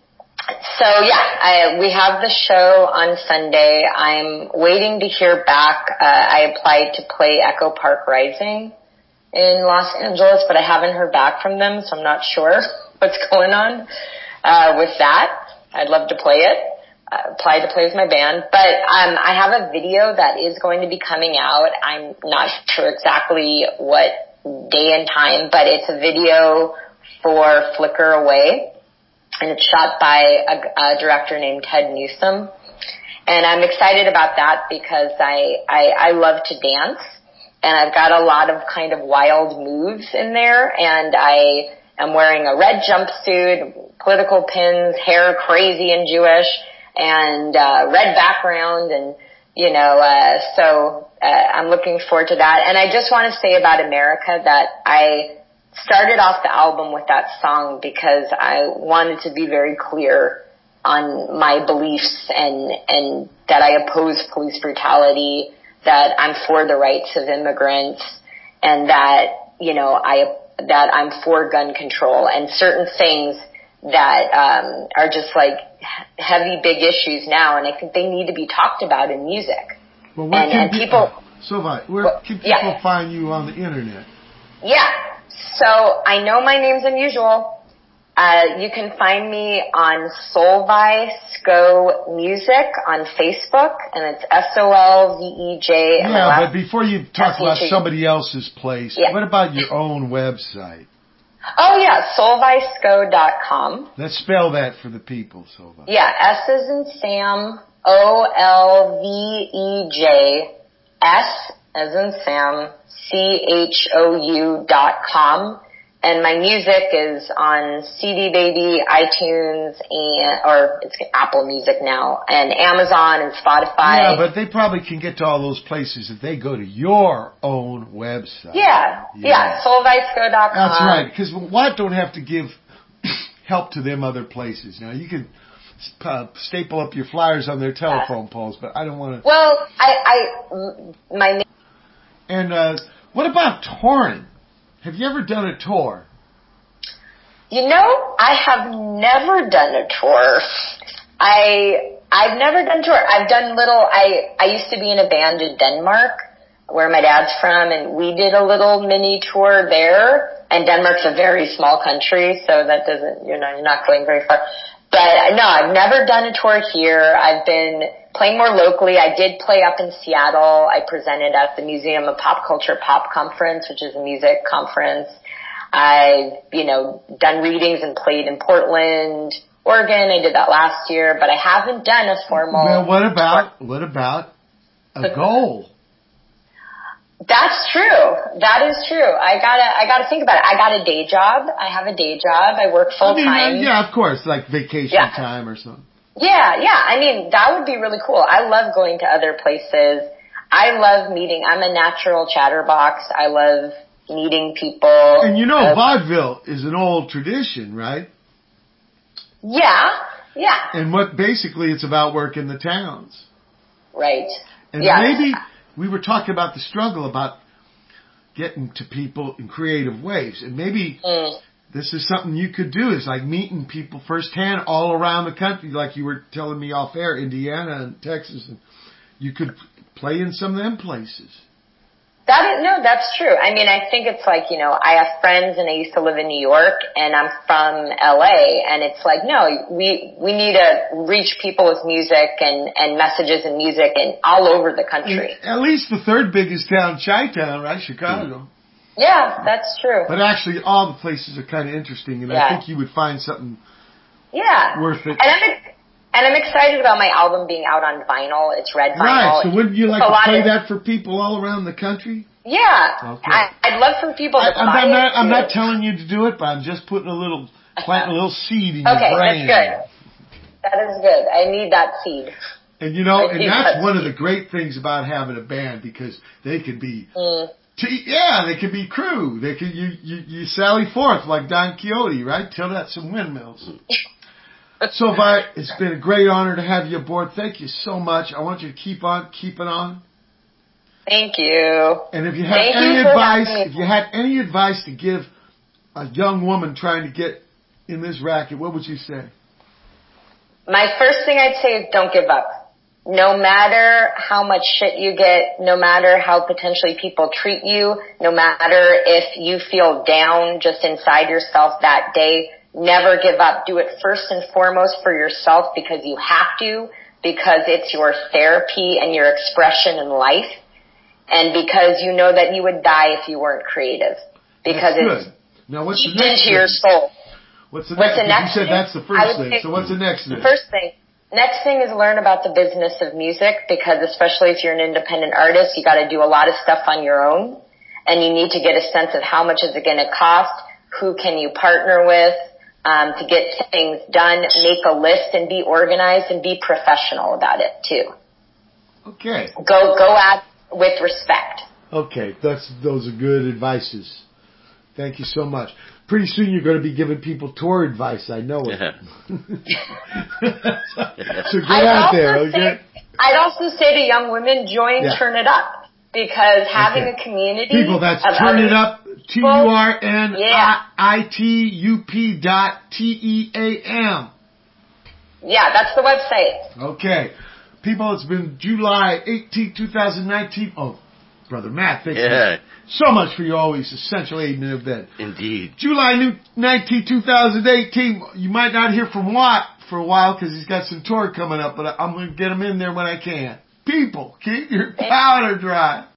So yeah, I, we have the show on Sunday. I'm waiting to hear back. Uh, I applied to play Echo Park Rising in Los Angeles, but I haven't heard back from them, so I'm not sure what's going on uh, with that. I'd love to play it. Uh, apply to play with my band, but um, I have a video that is going to be coming out. I'm not sure exactly what day and time, but it's a video for Flicker Away, and it's shot by a, a director named Ted Newsom. And I'm excited about that because I, I I love to dance, and I've got a lot of kind of wild moves in there, and I am wearing a red jumpsuit, political pins, hair crazy and Jewish, and uh red background, and you know uh so uh, I'm looking forward to that. And I just want to say about America that I started off the album with that song because I wanted to be very clear on my beliefs, and and that I oppose police brutality, that I'm for the rights of immigrants, and that you know I that I'm for gun control, and certain things that um are just like heavy big issues now, and I think they need to be talked about in music. Well, where and, can and pe- people uh, Solvay, where well, can people yeah. find you on the internet? Yeah. So I know my name's unusual. Uh, you can find me on Solvaysko Music on Facebook, and it's S O L V E J. Yeah, but before you talk about somebody else's place, yeah. what about your own website? Oh yeah, solvaysko dot com. Let's spell that for the people, Solvay. Yeah, S as in Sam, O L V E J, S as in Sam, C H O U dot com. And my music is on C D Baby, iTunes, and or it's Apple Music now, and Amazon and Spotify. Yeah, but they probably can get to all those places if they go to your own website. Yeah, yeah, yeah solvaysko dot com. That's right, because Watt don't have to give help to them other places. Now, you can uh, staple up your flyers on their telephone yeah. poles, but I don't want to... Well, I, I, my name... And uh, what about touring? Have you ever done a tour? You know, I have never done a tour. I I've never done tour. I've done little. I I used to be in a band in Denmark, where my dad's from, and we did a little mini tour there. And Denmark's a very small country, so that doesn't you know you're not going very far. But no, I've never done a tour here. I've been playing more locally. I did play up in Seattle. I presented at the Museum of Pop Culture Pop Conference, which is a music conference. I've, you know, done readings and played in Portland, Oregon. I did that last year, but I haven't done a formal... Well, what about, what about a goal? That's true. That is true. I gotta, I gotta think about it. I got a day job. I have a day job. I work full time. I mean, yeah, of course, like vacation yeah. time or something. Yeah, yeah. I mean, that would be really cool. I love going to other places. I love meeting. I'm a natural chatterbox. I love meeting people. And you know, uh, vaudeville is an old tradition, right? Yeah, yeah. And what basically it's about working the towns. Right. And yes. maybe we were talking about the struggle about getting to people in creative ways. And maybe mm. this is something you could do, is like meeting people firsthand all around the country, like you were telling me off air, Indiana and Texas and you could play in some of them places. That is, no, that's true. I mean, I think it's like, you know, I have friends and I used to live in New York and I'm from L A and it's like, no, we, we need to reach people with music and, and messages and music and all over the country. And at least the third biggest town, Chi-Town, right? Chicago. Yeah, that's true. But actually all the places are kind of interesting and Yeah. I think you would find something Yeah. worth it. And I'm, and I'm excited about my album being out on vinyl. It's red vinyl. Right, so wouldn't you like It's a to lot play of- that for people all around the country? Yeah. Okay. I, I'd love for people to I, I'm, buy I'm not. it I'm too. not telling you to do it, but I'm just putting a little, planting a little seed in Okay, your brain. that's good. That is good. I need that seed. And you know, I and need that's that one of seed. the great things about having a band because they could be, Mm. t- yeah, they could be crew. They could you you, you sally forth like Don Quixote, right? Tilt at some windmills. So, Vi, it's been a great honor to have you aboard. Thank you so much. I want you to keep on keeping on. Thank you. And if you have Thank any you for advice, having me. if you had any advice to give a young woman trying to get in this racket, what would you say? My first thing I'd say is don't give up. No matter how much shit you get, no matter how potentially people treat you, no matter if you feel down just inside yourself that day, never give up. Do it first and foremost for yourself because you have to, because it's your therapy and your expression in life, and because you know that you would die if you weren't creative. Because That's it's good. Now, what's the deep next into your thing? soul. What's the What's next? the Because next you said thing? that's the I first would thing. say- So what's the next thing? First thing. Next thing is learn about the business of music because especially if you're an independent artist, you got to do a lot of stuff on your own and you need to get a sense of how much is it going to cost, who can you partner with um, to get things done, make a list and be organized and be professional about it too. Okay. Go go at with respect. Okay, that's those are good advices. Thank you so much. Pretty soon you're going to be giving people tour advice. I know it. Yeah. So get I'd out also there, okay? say, I'd also say to young women, join Yeah. Turn It Up because having Okay. a community People, that's of Turn other It Up, T U R N Yeah. I T U P dot T E A M. Yeah, that's the website. Okay. People, it's been July eighteenth, twenty nineteen. Oh, Brother Matt, thank Yeah. you so much for your always essential aid and event. Indeed. July nineteenth, twenty eighteen. You might not hear from Watt for a while because he's got some tour coming up, but I'm going to get him in there when I can. People, keep your powder dry.